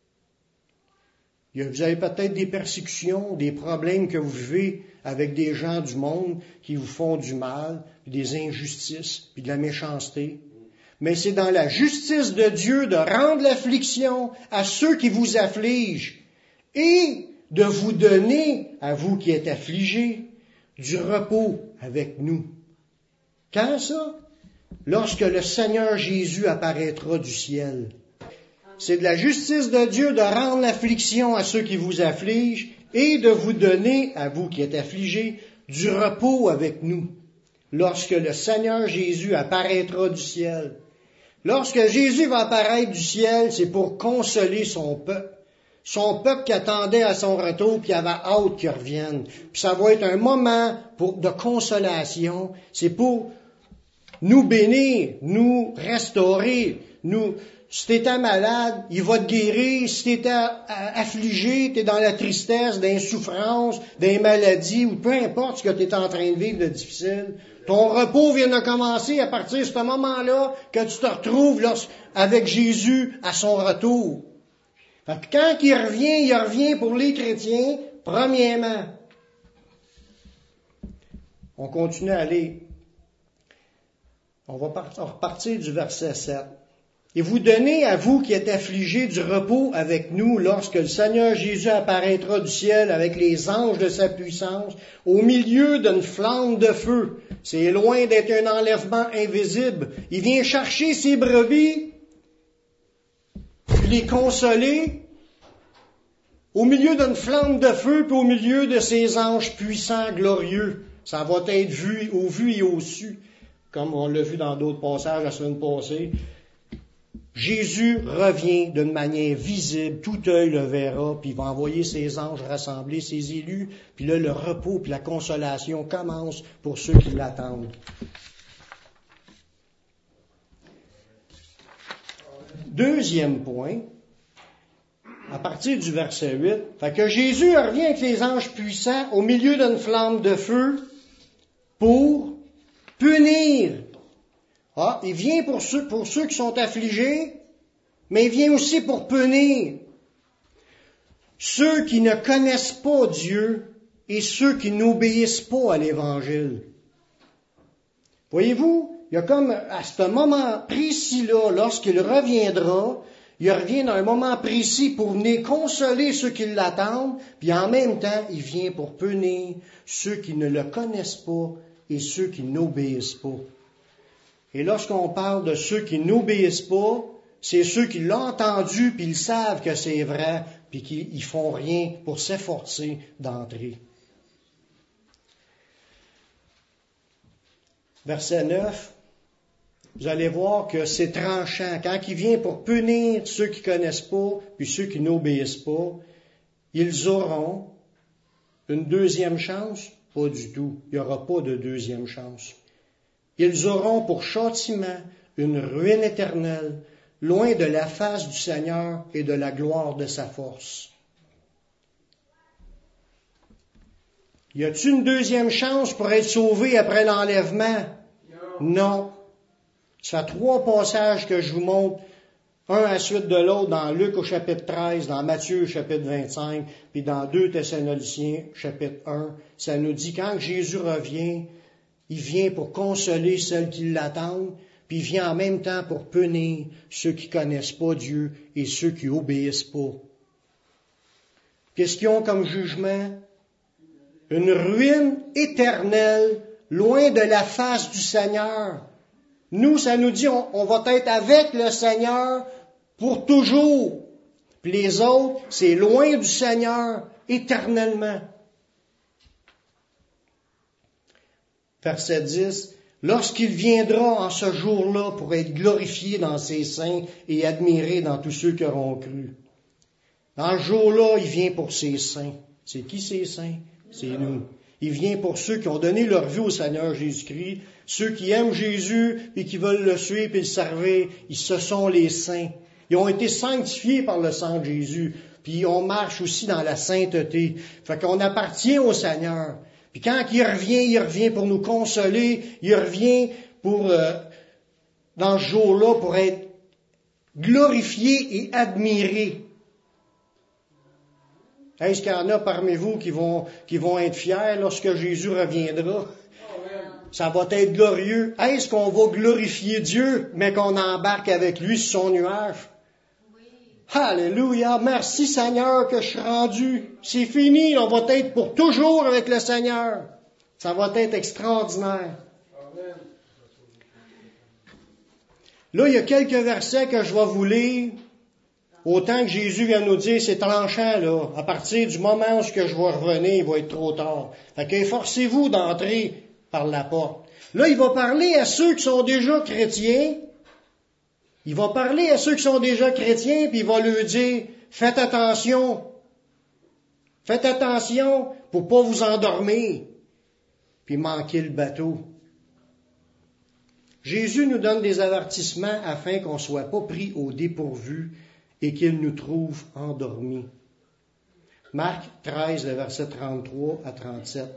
Vous avez peut-être des persécutions, des problèmes que vous vivez avec des gens du monde qui vous font du mal, des injustices, puis de la méchanceté. Mais c'est dans la justice de Dieu de rendre l'affliction à ceux qui vous affligent et de vous donner, à vous qui êtes affligés, du repos avec nous. Quand ça? Lorsque le Seigneur Jésus apparaîtra du ciel. C'est de la justice de Dieu de rendre l'affliction à ceux qui vous affligent et de vous donner, à vous qui êtes affligés, du repos avec nous. Lorsque le Seigneur Jésus apparaîtra du ciel. Lorsque Jésus va apparaître du ciel, c'est pour consoler son peuple. Son peuple qui attendait à son retour, puis avait hâte qu'il revienne. Puis ça va être un moment pour, de consolation. C'est pour nous bénir, nous restaurer. Nous, si tu étais malade, il va te guérir. Si tu étais affligé, tu es dans la tristesse, dans l'insouffrance, dans les maladies, ou peu importe ce que tu es en train de vivre de difficile. Ton repos vient de commencer à partir de ce moment-là que tu te retrouves là, avec Jésus à son retour. Fait que quand il revient, il revient pour les chrétiens, premièrement, On continue à aller. On va repartir du verset sept. Et vous donnez à vous qui êtes affligés du repos avec nous lorsque le Seigneur Jésus apparaîtra du ciel avec les anges de sa puissance au milieu d'une flamme de feu. C'est loin d'être un enlèvement invisible. Il vient chercher ses brebis, puis les consoler au milieu d'une flamme de feu, puis au milieu de ses anges puissants, glorieux. Ça va être vu, au vu et au su, comme on l'a vu dans d'autres passages la semaine passée. Jésus revient d'une manière visible, tout œil le verra, puis il va envoyer ses anges rassembler ses élus, puis là, le repos puis la consolation commencent pour ceux qui l'attendent. Deuxième point, à partir du verset huit, fait que Jésus revient avec les anges puissants au milieu d'une flamme de feu pour punir. Ah, il vient pour ceux, pour ceux qui sont affligés, mais il vient aussi pour punir ceux qui ne connaissent pas Dieu et ceux qui n'obéissent pas à l'Évangile. Voyez-vous, il y a comme à ce moment précis-là, lorsqu'il reviendra, il revient dans un moment précis pour venir consoler ceux qui l'attendent, puis en même temps, il vient pour punir ceux qui ne le connaissent pas et ceux qui n'obéissent pas. Et lorsqu'on parle de ceux qui n'obéissent pas, c'est ceux qui l'ont entendu, puis ils savent que c'est vrai, puis qui ne font rien pour s'efforcer d'entrer. Verset neuf, vous allez voir que c'est tranchant. Quand il vient pour punir ceux qui ne connaissent pas, puis ceux qui n'obéissent pas, ils auront une deuxième chance? Pas du tout. Il n'y aura pas de deuxième chance. Ils auront pour châtiment une ruine éternelle, loin de la face du Seigneur et de la gloire de sa force. Y a-t-il une deuxième chance pour être sauvé après l'enlèvement? Non. Ça fait trois passages que je vous montre, un à la suite de l'autre, dans Luc au chapitre treize, dans Matthieu au chapitre vingt-cinq, puis dans deux Thessaloniciens chapitre un. Ça nous dit quand Jésus revient, il vient pour consoler celles qui l'attendent, puis il vient en même temps pour punir ceux qui connaissent pas Dieu et ceux qui obéissent pas. Qu'est-ce qu'ils ont comme jugement? Une ruine éternelle, loin de la face du Seigneur. Nous, ça nous dit, on, on va être avec le Seigneur pour toujours. Puis les autres, c'est loin du Seigneur, éternellement. Verset dix, lorsqu'il viendra en ce jour-là pour être glorifié dans ses saints et admiré dans tous ceux qui auront cru. Dans ce jour-là, il vient pour ses saints. C'est qui ces saints? C'est nous. Il vient pour ceux qui ont donné leur vie au Seigneur Jésus-Christ, ceux qui aiment Jésus et qui veulent le suivre et le servir. Ils, ce sont les saints. Ils ont été sanctifiés par le sang de Jésus. Puis on marche aussi dans la sainteté. Fait qu'on appartient au Seigneur. Puis quand il revient, il revient pour nous consoler. Il revient pour, euh, dans ce jour-là, pour être glorifié et admiré. Est-ce qu'il y en a parmi vous qui vont, qui vont être fiers lorsque Jésus reviendra? Ça va être glorieux. Est-ce qu'on va glorifier Dieu, mais qu'on embarque avec lui sur son nuage? Oui. Alléluia! Merci Seigneur que je suis rendu. C'est fini, on va être pour toujours avec le Seigneur. Ça va être extraordinaire. Amen. Là, il y a quelques versets que je vais vous lire. Autant que Jésus vient nous dire, c'est tranchant, là. À partir du moment où je vais revenir, il va être trop tard. Fait que forcez-vous d'entrer par la porte. Là, il va parler à ceux qui sont déjà chrétiens. Il va parler à ceux qui sont déjà chrétiens, puis il va leur dire, faites attention. Faites attention pour pas vous endormir, puis manquer le bateau. Jésus nous donne des avertissements afin qu'on ne soit pas pris au dépourvu et qu'il nous trouve endormis. Marc treize, le verset trente-trois à trente-sept.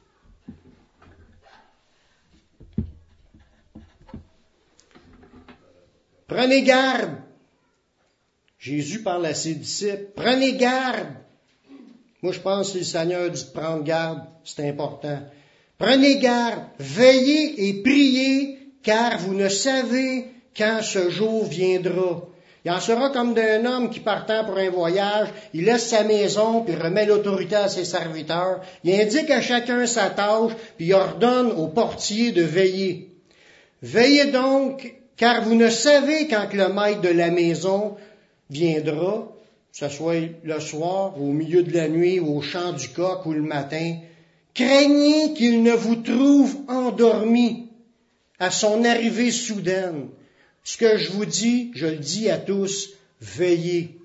Prenez garde. Jésus parle à ses disciples. Prenez garde. Moi, je pense que si le Seigneur dit de prendre garde, c'est important. Prenez garde, veillez et priez, car vous ne savez quand ce jour viendra. Il en sera comme d'un homme qui partant pour un voyage, il laisse sa maison, puis remet l'autorité à ses serviteurs. Il indique à chacun sa tâche, puis il ordonne au portier de veiller. Veillez donc, car vous ne savez quand le maître de la maison viendra, que ce soit le soir, au milieu de la nuit, au chant du coq ou le matin. Craignez qu'il ne vous trouve endormis à son arrivée soudaine. Ce que je vous dis, je le dis à tous, veillez.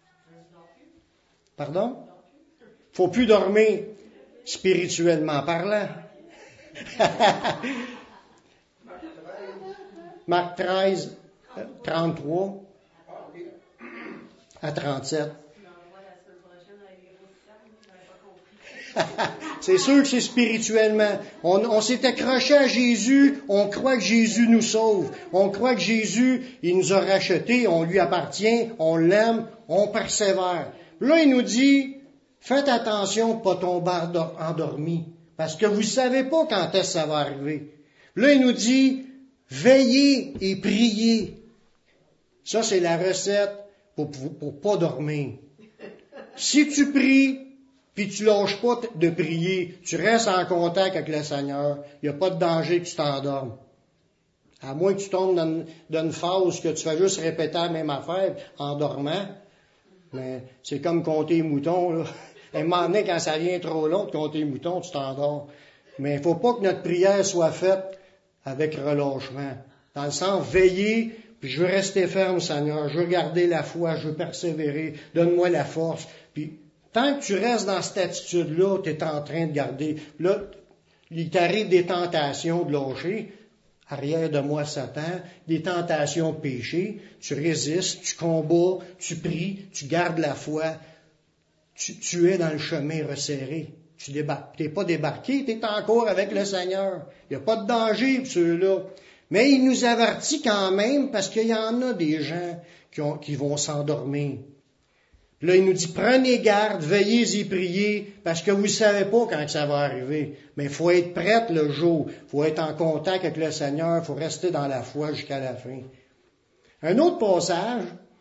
Pardon? Faut plus dormir, spirituellement parlant. Marc treize, trente-trois à trente-sept. C'est sûr que c'est spirituellement. On, on s'est accroché à Jésus, on croit que Jésus nous sauve. On croit que Jésus, il nous a rachetés, on lui appartient, on l'aime, on persévère. Là, il nous dit, faites attention de ne pas tomber endormi, parce que vous ne savez pas quand est-ce que ça va arriver. Là, il nous dit, veillez et priez. Ça, c'est la recette pour ne pas dormir. Si tu pries, puis tu lâches pas de prier, tu restes en contact avec le Seigneur, il n'y a pas de danger que tu t'endormes. À moins que tu tombes dans une, dans une phase que tu fais juste répéter la même affaire en dormant. Mais c'est comme compter les moutons, là. À un moment donné, quand ça vient trop long de compter les moutons, tu t'endors. Mais il ne faut pas que notre prière soit faite avec relâchement. Dans le sens, veiller, puis je veux rester ferme, Seigneur, je veux garder la foi, je veux persévérer, donne-moi la force. Puis tant que tu restes dans cette attitude-là, tu es en train de garder. Là, il t'arrive des tentations de lâcher. Arrière de moi, Satan, des tentations de péché. Tu résistes, tu combats, tu pries, tu gardes la foi. Tu, tu es dans le chemin resserré. Tu n'es pas débarqué, tu es encore avec le Seigneur. Il n'y a pas de danger pour ceux-là. Mais il nous avertit quand même parce qu'il y en a des gens qui, ont, qui vont s'endormir. Là, il nous dit, prenez garde, veillez et priez, parce que vous ne savez pas quand ça va arriver. Mais il faut être prête le jour. Il faut être en contact avec le Seigneur. Il faut rester dans la foi jusqu'à la fin. Un autre passage,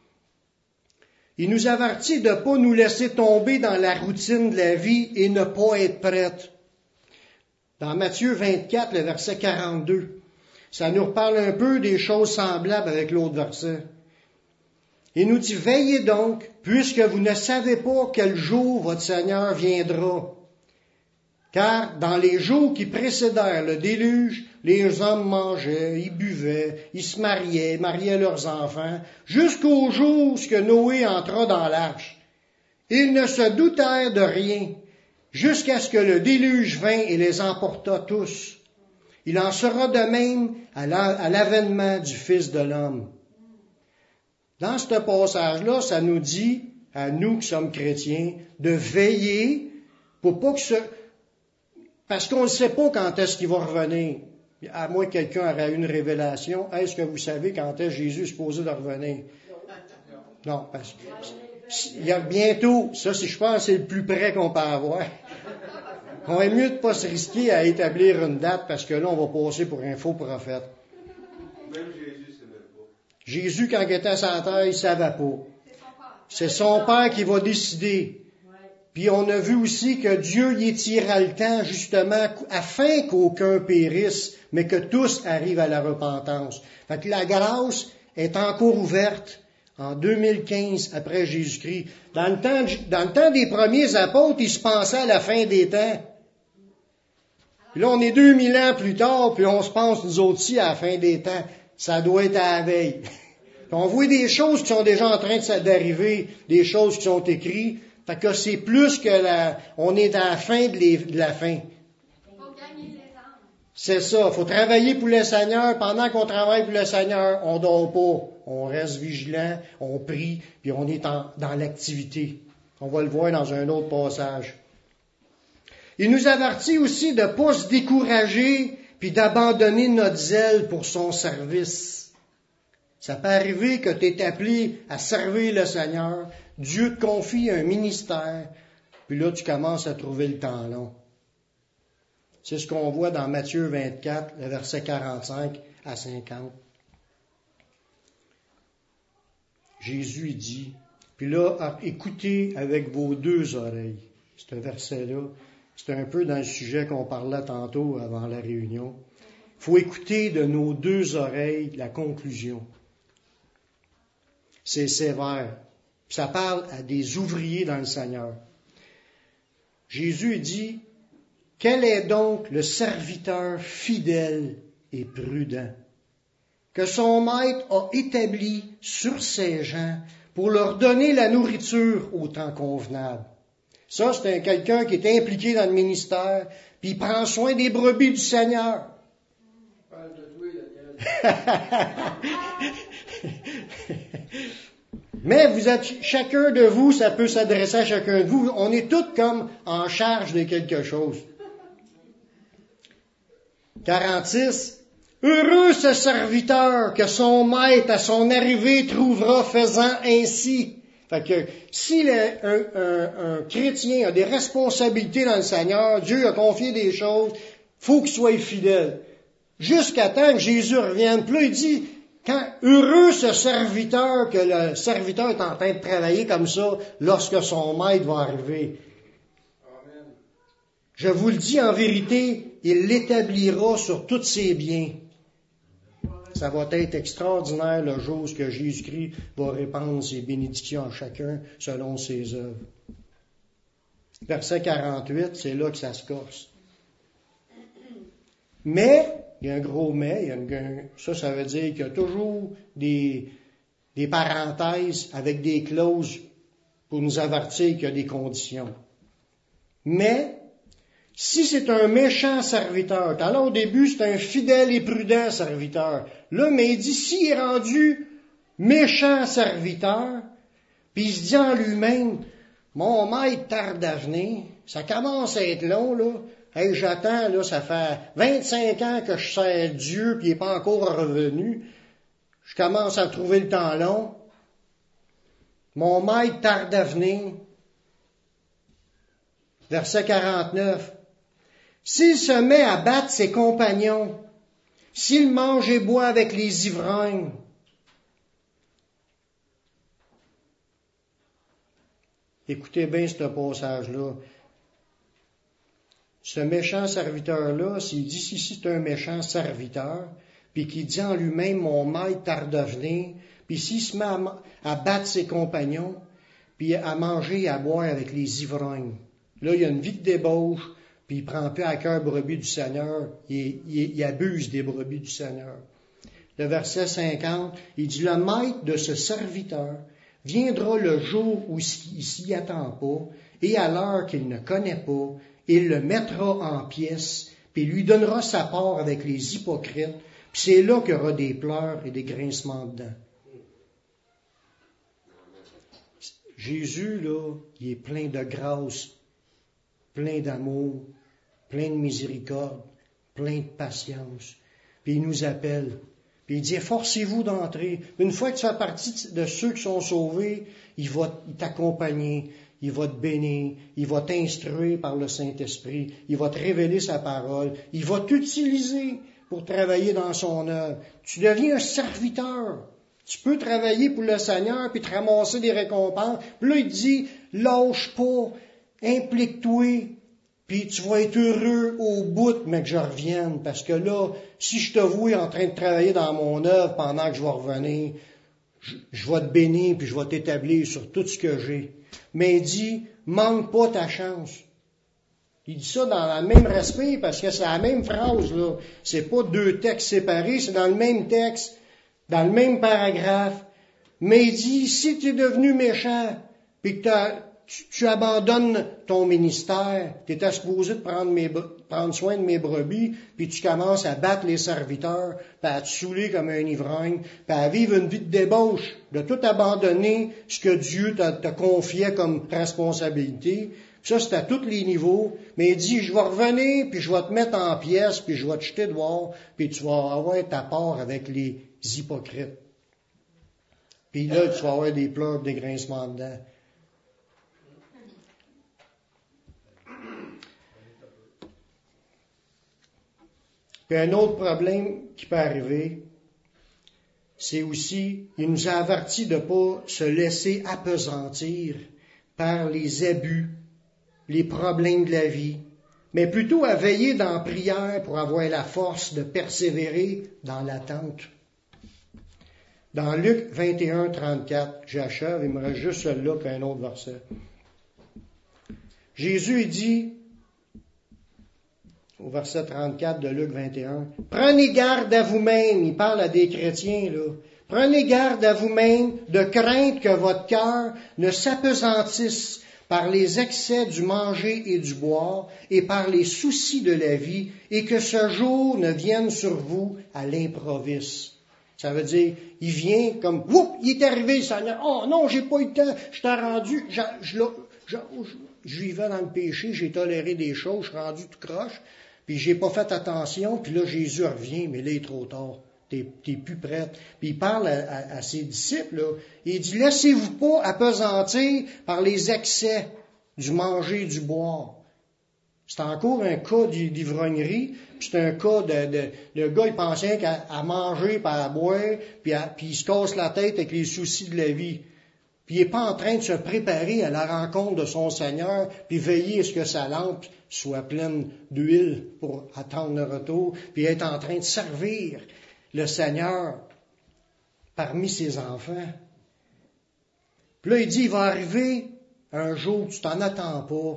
il nous avertit de ne pas nous laisser tomber dans la routine de la vie et ne pas être prête. Dans Matthieu vingt-quatre, le verset quarante-deux, ça nous reparle un peu des choses semblables avec l'autre verset. Il nous dit, veillez donc, puisque vous ne savez pas quel jour votre Seigneur viendra. Car dans les jours qui précédèrent le déluge, les hommes mangeaient, ils buvaient, ils se mariaient, mariaient leurs enfants, jusqu'au jour où Noé entra dans l'arche. Ils ne se doutèrent de rien, jusqu'à ce que le déluge vînt et les emporta tous. Il en sera de même à l'avènement du Fils de l'homme. Dans ce passage-là, ça nous dit, à nous qui sommes chrétiens, de veiller pour pas que ce... Parce qu'on ne sait pas quand est-ce qu'il va revenir. À moins que quelqu'un aurait une révélation. Est-ce que vous savez quand est-ce que Jésus est supposé de revenir? Non, parce qu'il y a bientôt, ça, je pense, c'est le plus près qu'on peut avoir. On est mieux de ne pas se risquer à établir une date parce que là, on va passer pour un faux prophète. Même Jésus ne savait pas. Jésus, quand il était sur la terre, il ne savait pas. C'est son Père qui va décider. Puis on a vu aussi que Dieu y étirera le temps, justement, afin qu'aucun périsse, mais que tous arrivent à la repentance. Fait que la grâce est encore ouverte en deux mille quinze après Jésus-Christ. Dans le temps, dans le temps des premiers apôtres, ils se pensaient à la fin des temps. Puis là, on est deux mille ans plus tard, puis on se pense, nous autres aussi, à la fin des temps. Ça doit être à la veille. Puis on voit des choses qui sont déjà en train d'arriver, des choses qui sont écrites. Fait que c'est plus que la... On est à la fin de, les, de la fin. Il faut gagner les âmes. C'est ça. Il faut travailler pour le Seigneur. Pendant qu'on travaille pour le Seigneur, on dort pas. On reste vigilant, on prie, puis on est en, dans l'activité. On va le voir dans un autre passage. Il nous avertit aussi de ne pas se décourager puis d'abandonner notre zèle pour son service. Ça peut arriver que tu es appelé à servir le Seigneur. Dieu te confie un ministère, puis là, tu commences à trouver le temps long. C'est ce qu'on voit dans Matthieu vingt-quatre, le verset quarante-cinq à cinquante. Jésus dit, puis là, écoutez avec vos deux oreilles. Ce verset-là, c'est un peu dans le sujet qu'on parlait tantôt avant la réunion. Il faut écouter de nos deux oreilles la conclusion. C'est sévère. Ça parle à des ouvriers dans le Seigneur. Jésus dit, quel est donc le serviteur fidèle et prudent que son maître a établi sur ses gens pour leur donner la nourriture au temps convenable? Ça, c'est un, quelqu'un qui est impliqué dans le ministère, puis il prend soin des brebis du Seigneur. Mais vous êtes, chacun de vous, ça peut s'adresser à chacun de vous. On est tous comme en charge de quelque chose. quarante-six. Heureux ce serviteur que son maître à son arrivée trouvera faisant ainsi. Fait que si le, un, un, un chrétien a des responsabilités dans le Seigneur, Dieu a confié des choses, faut qu'il soit fidèle. Jusqu'à temps que Jésus revienne. Puis là, il dit, quand heureux ce serviteur, que le serviteur est en train de travailler comme ça, lorsque son maître va arriver. Amen. Je vous le dis en vérité, il l'établira sur tous ses biens. Ça va être extraordinaire le jour où Jésus-Christ va répandre ses bénédictions à chacun selon ses œuvres. Verset quarante-huit, c'est là que ça se corse. Mais, il y a un gros mais, il y a une, ça, ça veut dire qu'il y a toujours des, des parenthèses avec des clauses pour nous avertir qu'il y a des conditions. Mais, si c'est un méchant serviteur, alors au début, c'est un fidèle et prudent serviteur. Là, mais il dit, s'il est rendu méchant serviteur, puis il se dit en lui-même, mon maître tarde à venir, ça commence à être long, là. Hey, j'attends, là, ça fait vingt-cinq ans que je sers Dieu, puis il n'est pas encore revenu. Je commence à trouver le temps long. Mon maître tarde à venir. Verset quarante-neuf. S'il se met à battre ses compagnons, s'il mange et boit avec les ivrognes, écoutez bien ce passage-là. Ce méchant serviteur-là, s'il dit si c'est un méchant serviteur, puis qu'il dit en lui-même, mon maître tarde à venir, puis s'il se met à, à battre ses compagnons, puis à manger et à boire avec les ivrognes, là, il y a une vie de débauche, puis il prend peu à cœur brebis du Seigneur, il, il, il abuse des brebis du Seigneur. Le verset cinquante, il dit, le maître de ce serviteur viendra le jour où il s'y attend pas, et à l'heure qu'il ne connaît pas, il le mettra en pièces, puis lui donnera sa part avec les hypocrites, puis c'est là qu'il y aura des pleurs et des grincements de dents. Jésus, là, il est plein de grâce, plein d'amour, plein de miséricorde, plein de patience. Puis il nous appelle. Puis il dit, forcez-vous d'entrer. Une fois que tu fais partie de ceux qui sont sauvés, il va t'accompagner, il va te bénir, il va t'instruire par le Saint-Esprit, il va te révéler sa parole, il va t'utiliser pour travailler dans son œuvre. Tu deviens un serviteur. Tu peux travailler pour le Seigneur puis te ramasser des récompenses. Puis là, il dit, lâche pas, implique-toi, puis tu vas être heureux au bout, mais que je revienne. Parce que là, si je te vois en train de travailler dans mon œuvre pendant que je vais revenir, je, je vais te bénir puis je vais t'établir sur tout ce que j'ai. Mais il dit, manque pas ta chance. Il dit ça dans le même respect parce que c'est la même phrase, là. C'est pas deux textes séparés, c'est dans le même texte, dans le même paragraphe. Mais il dit, si tu es devenu méchant, puis que tu, tu abandonnes ton ministère, tu étais supposé de prendre, mes, prendre soin de mes brebis, puis tu commences à battre les serviteurs, puis à te saouler comme un ivrogne, puis à vivre une vie de débauche, de tout abandonner ce que Dieu t'a, t'a confié comme responsabilité. Ça, c'est à tous les niveaux. Mais il dit, je vais revenir, puis je vais te mettre en pièces, puis je vais te jeter dehors, puis tu vas avoir ta part avec les hypocrites. Puis là, tu vas avoir des pleurs, des grincements de dents. Puis un autre problème qui peut arriver, c'est aussi, il nous a avertis de ne pas se laisser appesantir par les abus, les problèmes de la vie, mais plutôt à veiller dans la prière pour avoir la force de persévérer dans l'attente. Dans Luc vingt et un, trente-quatre, j'achève, il me reste juste celui-là puis un autre verset. Jésus dit, au verset trente-quatre de Luc vingt et un, « Prenez garde à vous-même », il parle à des chrétiens, là, « Prenez garde à vous-même de crainte que votre cœur ne s'appesantisse par les excès du manger et du boire et par les soucis de la vie, et que ce jour ne vienne sur vous à l'improviste. » Ça veut dire, il vient comme, oups, il est arrivé, le Seigneur. Oh non, j'ai pas eu le temps, je t'ai rendu, je, je, je, je, je vivais dans le péché, j'ai toléré des choses, je suis rendu tout croche, puis j'ai pas fait attention, puis là, Jésus revient, mais là, il est trop tard. T'es, t'es plus prête. Puis il parle à, à, à ses disciples, là. Il dit, laissez-vous pas appesantir par les excès du manger et du boire. C'est encore un cas d'ivrognerie, puis c'est un cas de, de, le gars, il pensait qu'à à manger, puis à boire, puis, à, puis il se casse la tête avec les soucis de la vie. Puis il n'est pas en train de se préparer à la rencontre de son Seigneur, puis veiller à ce que sa lampe soit pleine d'huile pour attendre le retour, puis être en train de servir le Seigneur parmi ses enfants. Puis là, il dit, il va arriver un jour, tu t'en attends pas.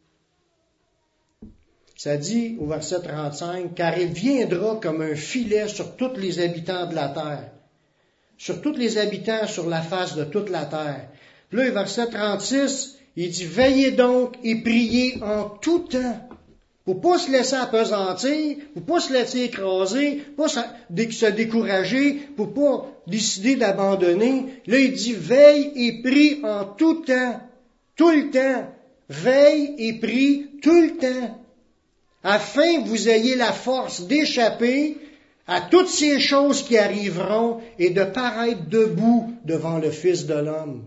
Ça dit au verset trente-cinq, « Car il viendra comme un filet sur tous les habitants de la terre. » Sur tous les habitants sur la face de toute la terre. Puis là, au verset trente-six, il dit, « Veillez donc et priez en tout temps. » Pour pas se laisser appesantir, pour pas se laisser écraser, pour pas se décourager, pour pas décider d'abandonner. Là, il dit, « Veille et prie en tout temps. » Tout le temps. Veille et prie tout le temps. Afin que vous ayez la force d'échapper à toutes ces choses qui arriveront et de paraître debout devant le Fils de l'homme.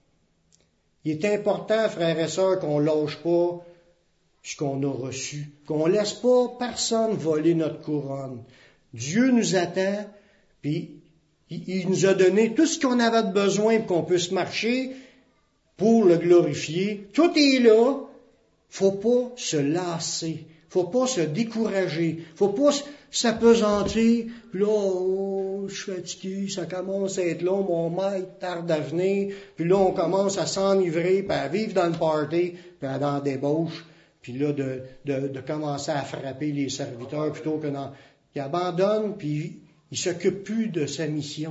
Il est important, frères et sœurs, qu'on ne lâche pas ce qu'on a reçu, qu'on ne laisse pas personne voler notre couronne. Dieu nous attend, puis il nous a donné tout ce qu'on avait besoin pour qu'on puisse marcher pour le glorifier. Tout est là. Faut pas se lasser. Faut pas se décourager. Faut pas s'apesantir. Puis là, oh, je suis fatigué, ça commence à être long, mon maître tarde à venir. Puis là, on commence à s'enivrer, puis à vivre dans le party, puis à dans la débauche. Puis là, de, de, de commencer à frapper les serviteurs plutôt que dans... Il abandonne, puis il s'occupe plus de sa mission.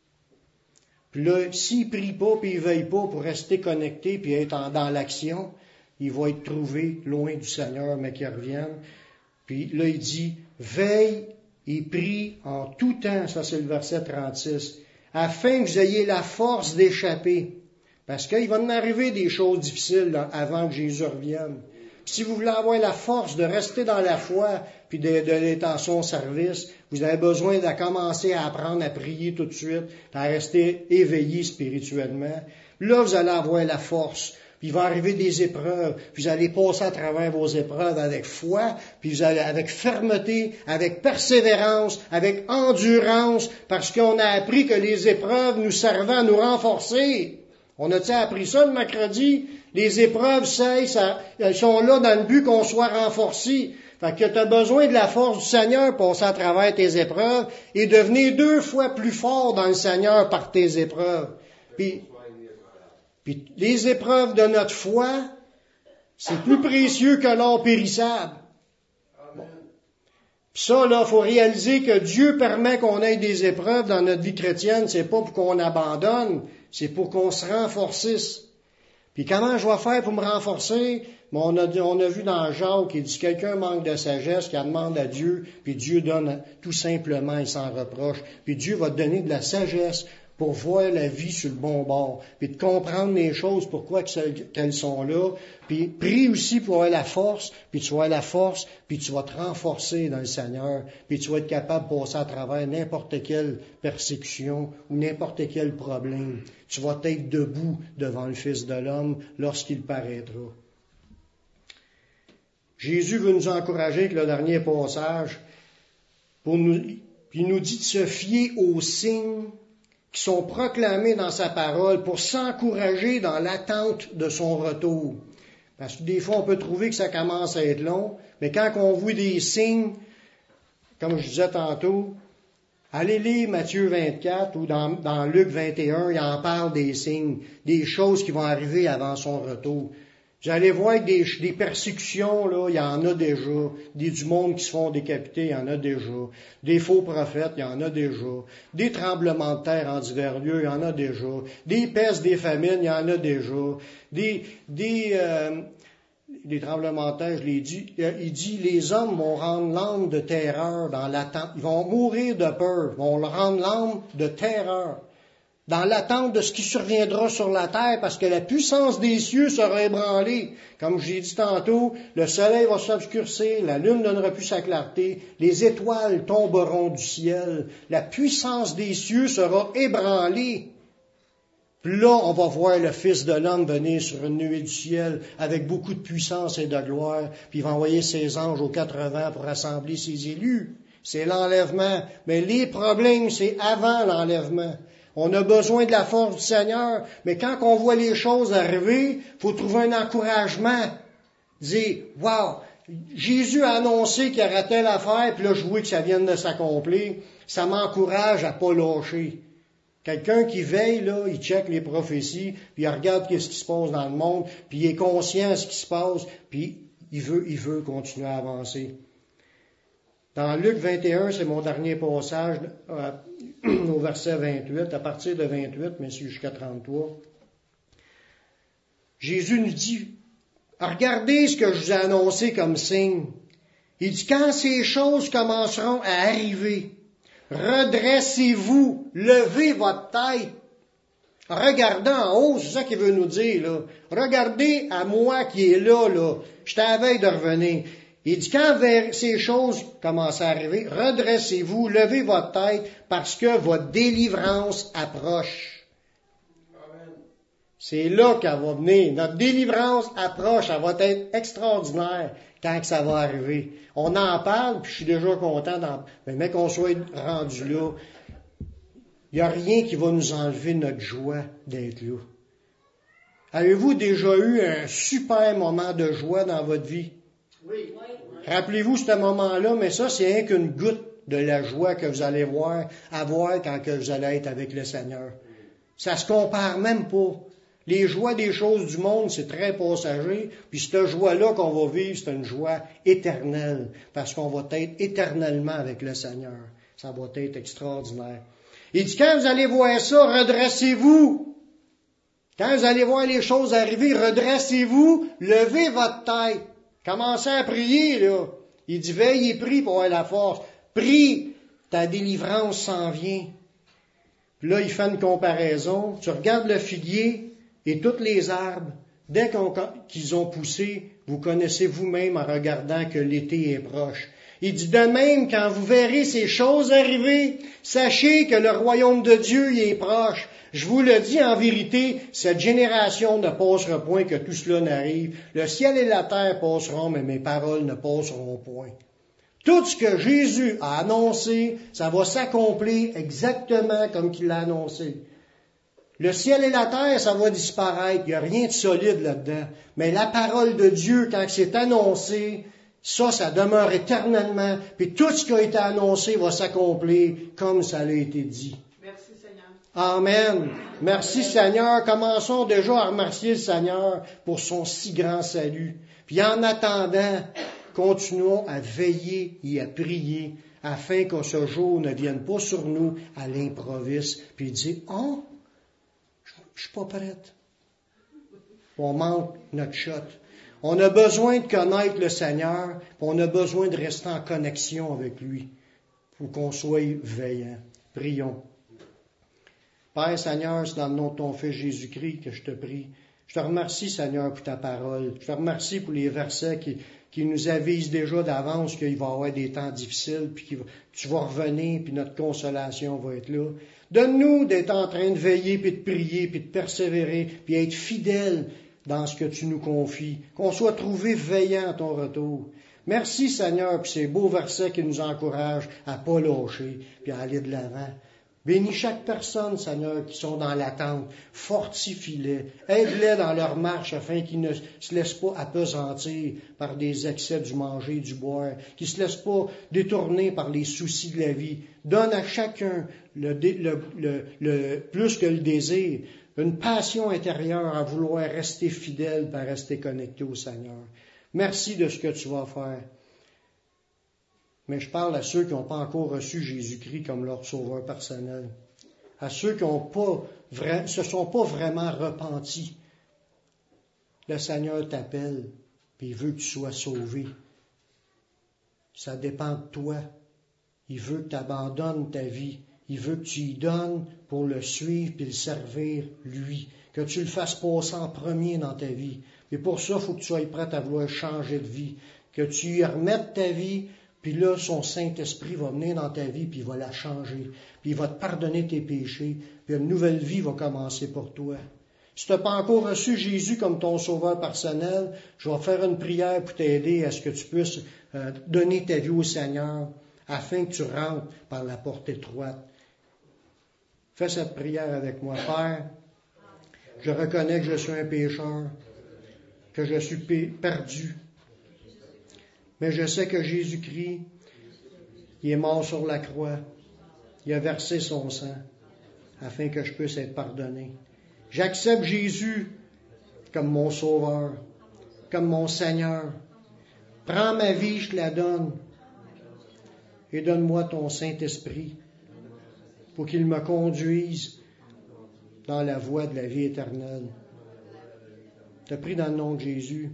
Puis là, s'il prie pas, puis il veille pas pour rester connecté, puis être en, dans l'action, il va être trouvé loin du Seigneur, mais qu'il revienne. Puis là, il dit, veille et prie en tout temps, ça c'est le verset trente-six, afin que vous ayez la force d'échapper. Parce qu'il va en arriver des choses difficiles là, avant que Jésus revienne. Puis si vous voulez avoir la force de rester dans la foi, puis de, de l'être en son service, vous avez besoin de commencer à apprendre à prier tout de suite, à rester éveillé spirituellement. Là, vous allez avoir la force. Puis il va arriver des épreuves, puis vous allez passer à travers vos épreuves avec foi, puis vous allez avec fermeté, avec persévérance, avec endurance, parce qu'on a appris que les épreuves nous servent à nous renforcer. On a-t-il appris ça le mercredi? Les épreuves, ça, ça, elles sont là dans le but qu'on soit renforcés. Fait que tu as besoin de la force du Seigneur pour passer à travers tes épreuves et devenir deux fois plus fort dans le Seigneur par tes épreuves. Puis, puis les épreuves de notre foi, c'est plus précieux que l'or périssable. Bon. Puis ça, là, faut réaliser que Dieu permet qu'on ait des épreuves dans notre vie chrétienne. C'est pas pour qu'on abandonne, c'est pour qu'on se renforcisse. Puis comment je vais faire pour me renforcer? Bon, on, a, on a vu dans Jacques qui dit quelqu'un manque de sagesse, qui demande à Dieu, puis Dieu donne tout simplement, il s'en reproche. Puis Dieu va te donner de la sagesse pour voir la vie sur le bon bord, puis de comprendre les choses, pourquoi qu'elles sont là. Puis prie aussi pour avoir la force, puis tu vas avoir la force, puis tu vas te renforcer dans le Seigneur, puis tu vas être capable de passer à travers n'importe quelle persécution ou n'importe quel problème. Tu vas être debout devant le Fils de l'homme lorsqu'il paraîtra. Jésus veut nous encourager avec le dernier passage. pour nous, puis il nous dit de se fier aux signes qui sont proclamés dans sa parole pour s'encourager dans l'attente de son retour. Parce que des fois, on peut trouver que ça commence à être long, mais quand on voit des signes, comme je disais tantôt, allez lire Matthieu vingt-quatre ou dans, dans Luc vingt et un, il en parle des signes, des choses qui vont arriver avant son retour. Vous allez voir que des, des persécutions, là, il y en a déjà. Des du monde qui se font décapiter, il y en a déjà. Des faux prophètes, il y en a déjà. Des tremblements de terre en divers lieux, il y en a déjà. Des pestes, des famines, il y en a déjà. Des, des, euh, des tremblements de terre, je l'ai dit. Il dit, les hommes vont rendre l'âme de terreur dans l'attente. Ils vont mourir de peur. Ils vont rendre l'âme de terreur dans l'attente de ce qui surviendra sur la terre, parce que la puissance des cieux sera ébranlée. Comme j'ai dit tantôt, le soleil va s'obscurcir, la lune ne donnera plus sa clarté, les étoiles tomberont du ciel, la puissance des cieux sera ébranlée. Puis là, on va voir le Fils de l'homme venir sur une nuée du ciel avec beaucoup de puissance et de gloire, puis il va envoyer ses anges aux quatre vents pour rassembler ses élus. C'est l'enlèvement. Mais les problèmes, c'est avant l'enlèvement. On a besoin de la force du Seigneur, mais quand on voit les choses arriver, il faut trouver un encouragement. Dire, wow, Jésus a annoncé qu'il y aurait telle affaire, puis là, je vois que ça vient de s'accomplir. Ça m'encourage à pas lâcher. Quelqu'un qui veille, là, il check les prophéties, puis il regarde ce qui se passe dans le monde, puis il est conscient de ce qui se passe, puis il veut, il veut continuer à avancer. Dans Luc vingt et un, c'est mon dernier passage, euh, au verset vingt-huit, à partir de vingt-huit, mais jusqu'à trente-trois. Jésus nous dit, regardez ce que je vous ai annoncé comme signe. Il dit, quand ces choses commenceront à arriver, redressez-vous, levez votre tête, regardez en haut, c'est ça qu'il veut nous dire, là. Regardez à moi qui est là, là. J'étais à la veille de revenir. Il dit, quand ces choses commencent à arriver, redressez-vous, levez votre tête, parce que votre délivrance approche. Amen. C'est là qu'elle va venir. Notre délivrance approche, elle va être extraordinaire quand que ça va arriver. On en parle, puis je suis déjà content, d'en... mais même qu'on soit rendu là, il n'y a rien qui va nous enlever notre joie d'être là. Avez-vous déjà eu un super moment de joie dans votre vie? Oui. Rappelez-vous ce moment-là, mais ça, c'est rien qu'une goutte de la joie que vous allez voir, avoir quand que vous allez être avec le Seigneur. Ça se compare même pas. Les joies des choses du monde, c'est très passager, puis cette joie-là qu'on va vivre, c'est une joie éternelle, parce qu'on va être éternellement avec le Seigneur. Ça va être extraordinaire. Il dit, quand vous allez voir ça, redressez-vous. Quand vous allez voir les choses arriver, redressez-vous, levez votre tête. Commencez à prier, là. Il dit, veille et prie pour avoir la force. Prie, ta délivrance s'en vient. Puis là, il fait une comparaison. Tu regardes le figuier et tous les arbres. Dès qu'on, qu'ils ont poussé, vous connaissez vous-même en regardant que l'été est proche. Il dit, de même, quand vous verrez ces choses arriver, sachez que le royaume de Dieu y est proche. Je vous le dis en vérité, cette génération ne passera point que tout cela n'arrive. Le ciel et la terre passeront, mais mes paroles ne passeront point. Tout ce que Jésus a annoncé, ça va s'accomplir exactement comme qu'il l'a annoncé. Le ciel et la terre, ça va disparaître. Il n'y a rien de solide là-dedans. Mais la parole de Dieu, quand c'est annoncé, ça, ça demeure éternellement. Puis tout ce qui a été annoncé va s'accomplir comme ça l'a été dit. Amen. Merci Seigneur. Commençons déjà à remercier le Seigneur pour son si grand salut. Puis en attendant, continuons à veiller et à prier afin que ce jour ne vienne pas sur nous à l'improviste. Puis dire, oh, je suis pas prête. On manque notre shot. On a besoin de connaître le Seigneur, puis on a besoin de rester en connexion avec lui pour qu'on soit veillant. Prions. Père Seigneur, c'est dans le nom de ton Fils Jésus-Christ que je te prie. Je te remercie, Seigneur, pour ta parole. Je te remercie pour les versets qui, qui nous avisent déjà d'avance qu'il va y avoir des temps difficiles, puis que tu vas revenir, puis notre consolation va être là. Donne-nous d'être en train de veiller, puis de prier, puis de persévérer, puis être fidèles dans ce que tu nous confies. Qu'on soit trouvé veillant à ton retour. Merci, Seigneur, pour ces beaux versets qui nous encouragent à ne pas lâcher puis à aller de l'avant. Bénis chaque personne, Seigneur, qui sont dans l'attente. Fortifie-les. Aide-les dans leur marche afin qu'ils ne se laissent pas appesantir par des excès du manger et du boire, qu'ils ne se laissent pas détourner par les soucis de la vie. Donne à chacun, le, le, le, le, plus que le désir, une passion intérieure à vouloir rester fidèle et à rester connecté au Seigneur. Merci de ce que tu vas faire. Mais je parle à ceux qui n'ont pas encore reçu Jésus-Christ comme leur sauveur personnel. À ceux qui ne se sont pas vraiment repentis. Le Seigneur t'appelle, puis il veut que tu sois sauvé. Ça dépend de toi. Il veut que tu abandonnes ta vie. Il veut que tu y donnes pour le suivre et le servir, lui. Que tu le fasses passer en premier dans ta vie. Et pour ça, il faut que tu sois prêt à vouloir changer de vie. Que tu y remettes ta vie. Puis là, son Saint-Esprit va venir dans ta vie, puis il va la changer. Puis il va te pardonner tes péchés, puis une nouvelle vie va commencer pour toi. Si tu n'as pas encore reçu Jésus comme ton sauveur personnel, je vais faire une prière pour t'aider à ce que tu puisses euh, donner ta vie au Seigneur, afin que tu rentres par la porte étroite. Fais cette prière avec moi. Père, je reconnais que je suis un pécheur, que je suis perdu. Mais je sais que Jésus-Christ, il est mort sur la croix. Il a versé son sang afin que je puisse être pardonné. J'accepte Jésus comme mon sauveur, comme mon Seigneur. Prends ma vie, je te la donne. Et donne-moi ton Saint-Esprit pour qu'il me conduise dans la voie de la vie éternelle. Je te prie dans le nom de Jésus.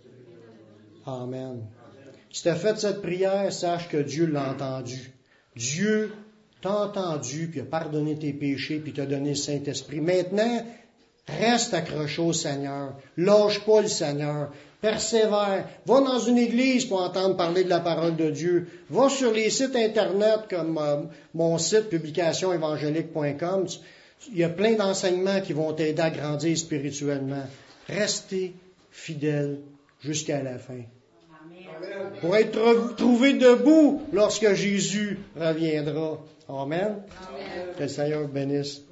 Amen. Si tu as fait cette prière, sache que Dieu l'a entendu. Dieu t'a entendu, puis a pardonné tes péchés, puis t'a donné le Saint-Esprit. Maintenant, reste accroché au Seigneur. Lâche pas le Seigneur. Persévère. Va dans une église pour entendre parler de la parole de Dieu. Va sur les sites Internet comme euh, mon site publication évangélique point com. Il y a plein d'enseignements qui vont t'aider à grandir spirituellement. Restez fidèle jusqu'à la fin. Pour être trouvé debout lorsque Jésus reviendra. Amen. Amen. Que le Seigneur bénisse.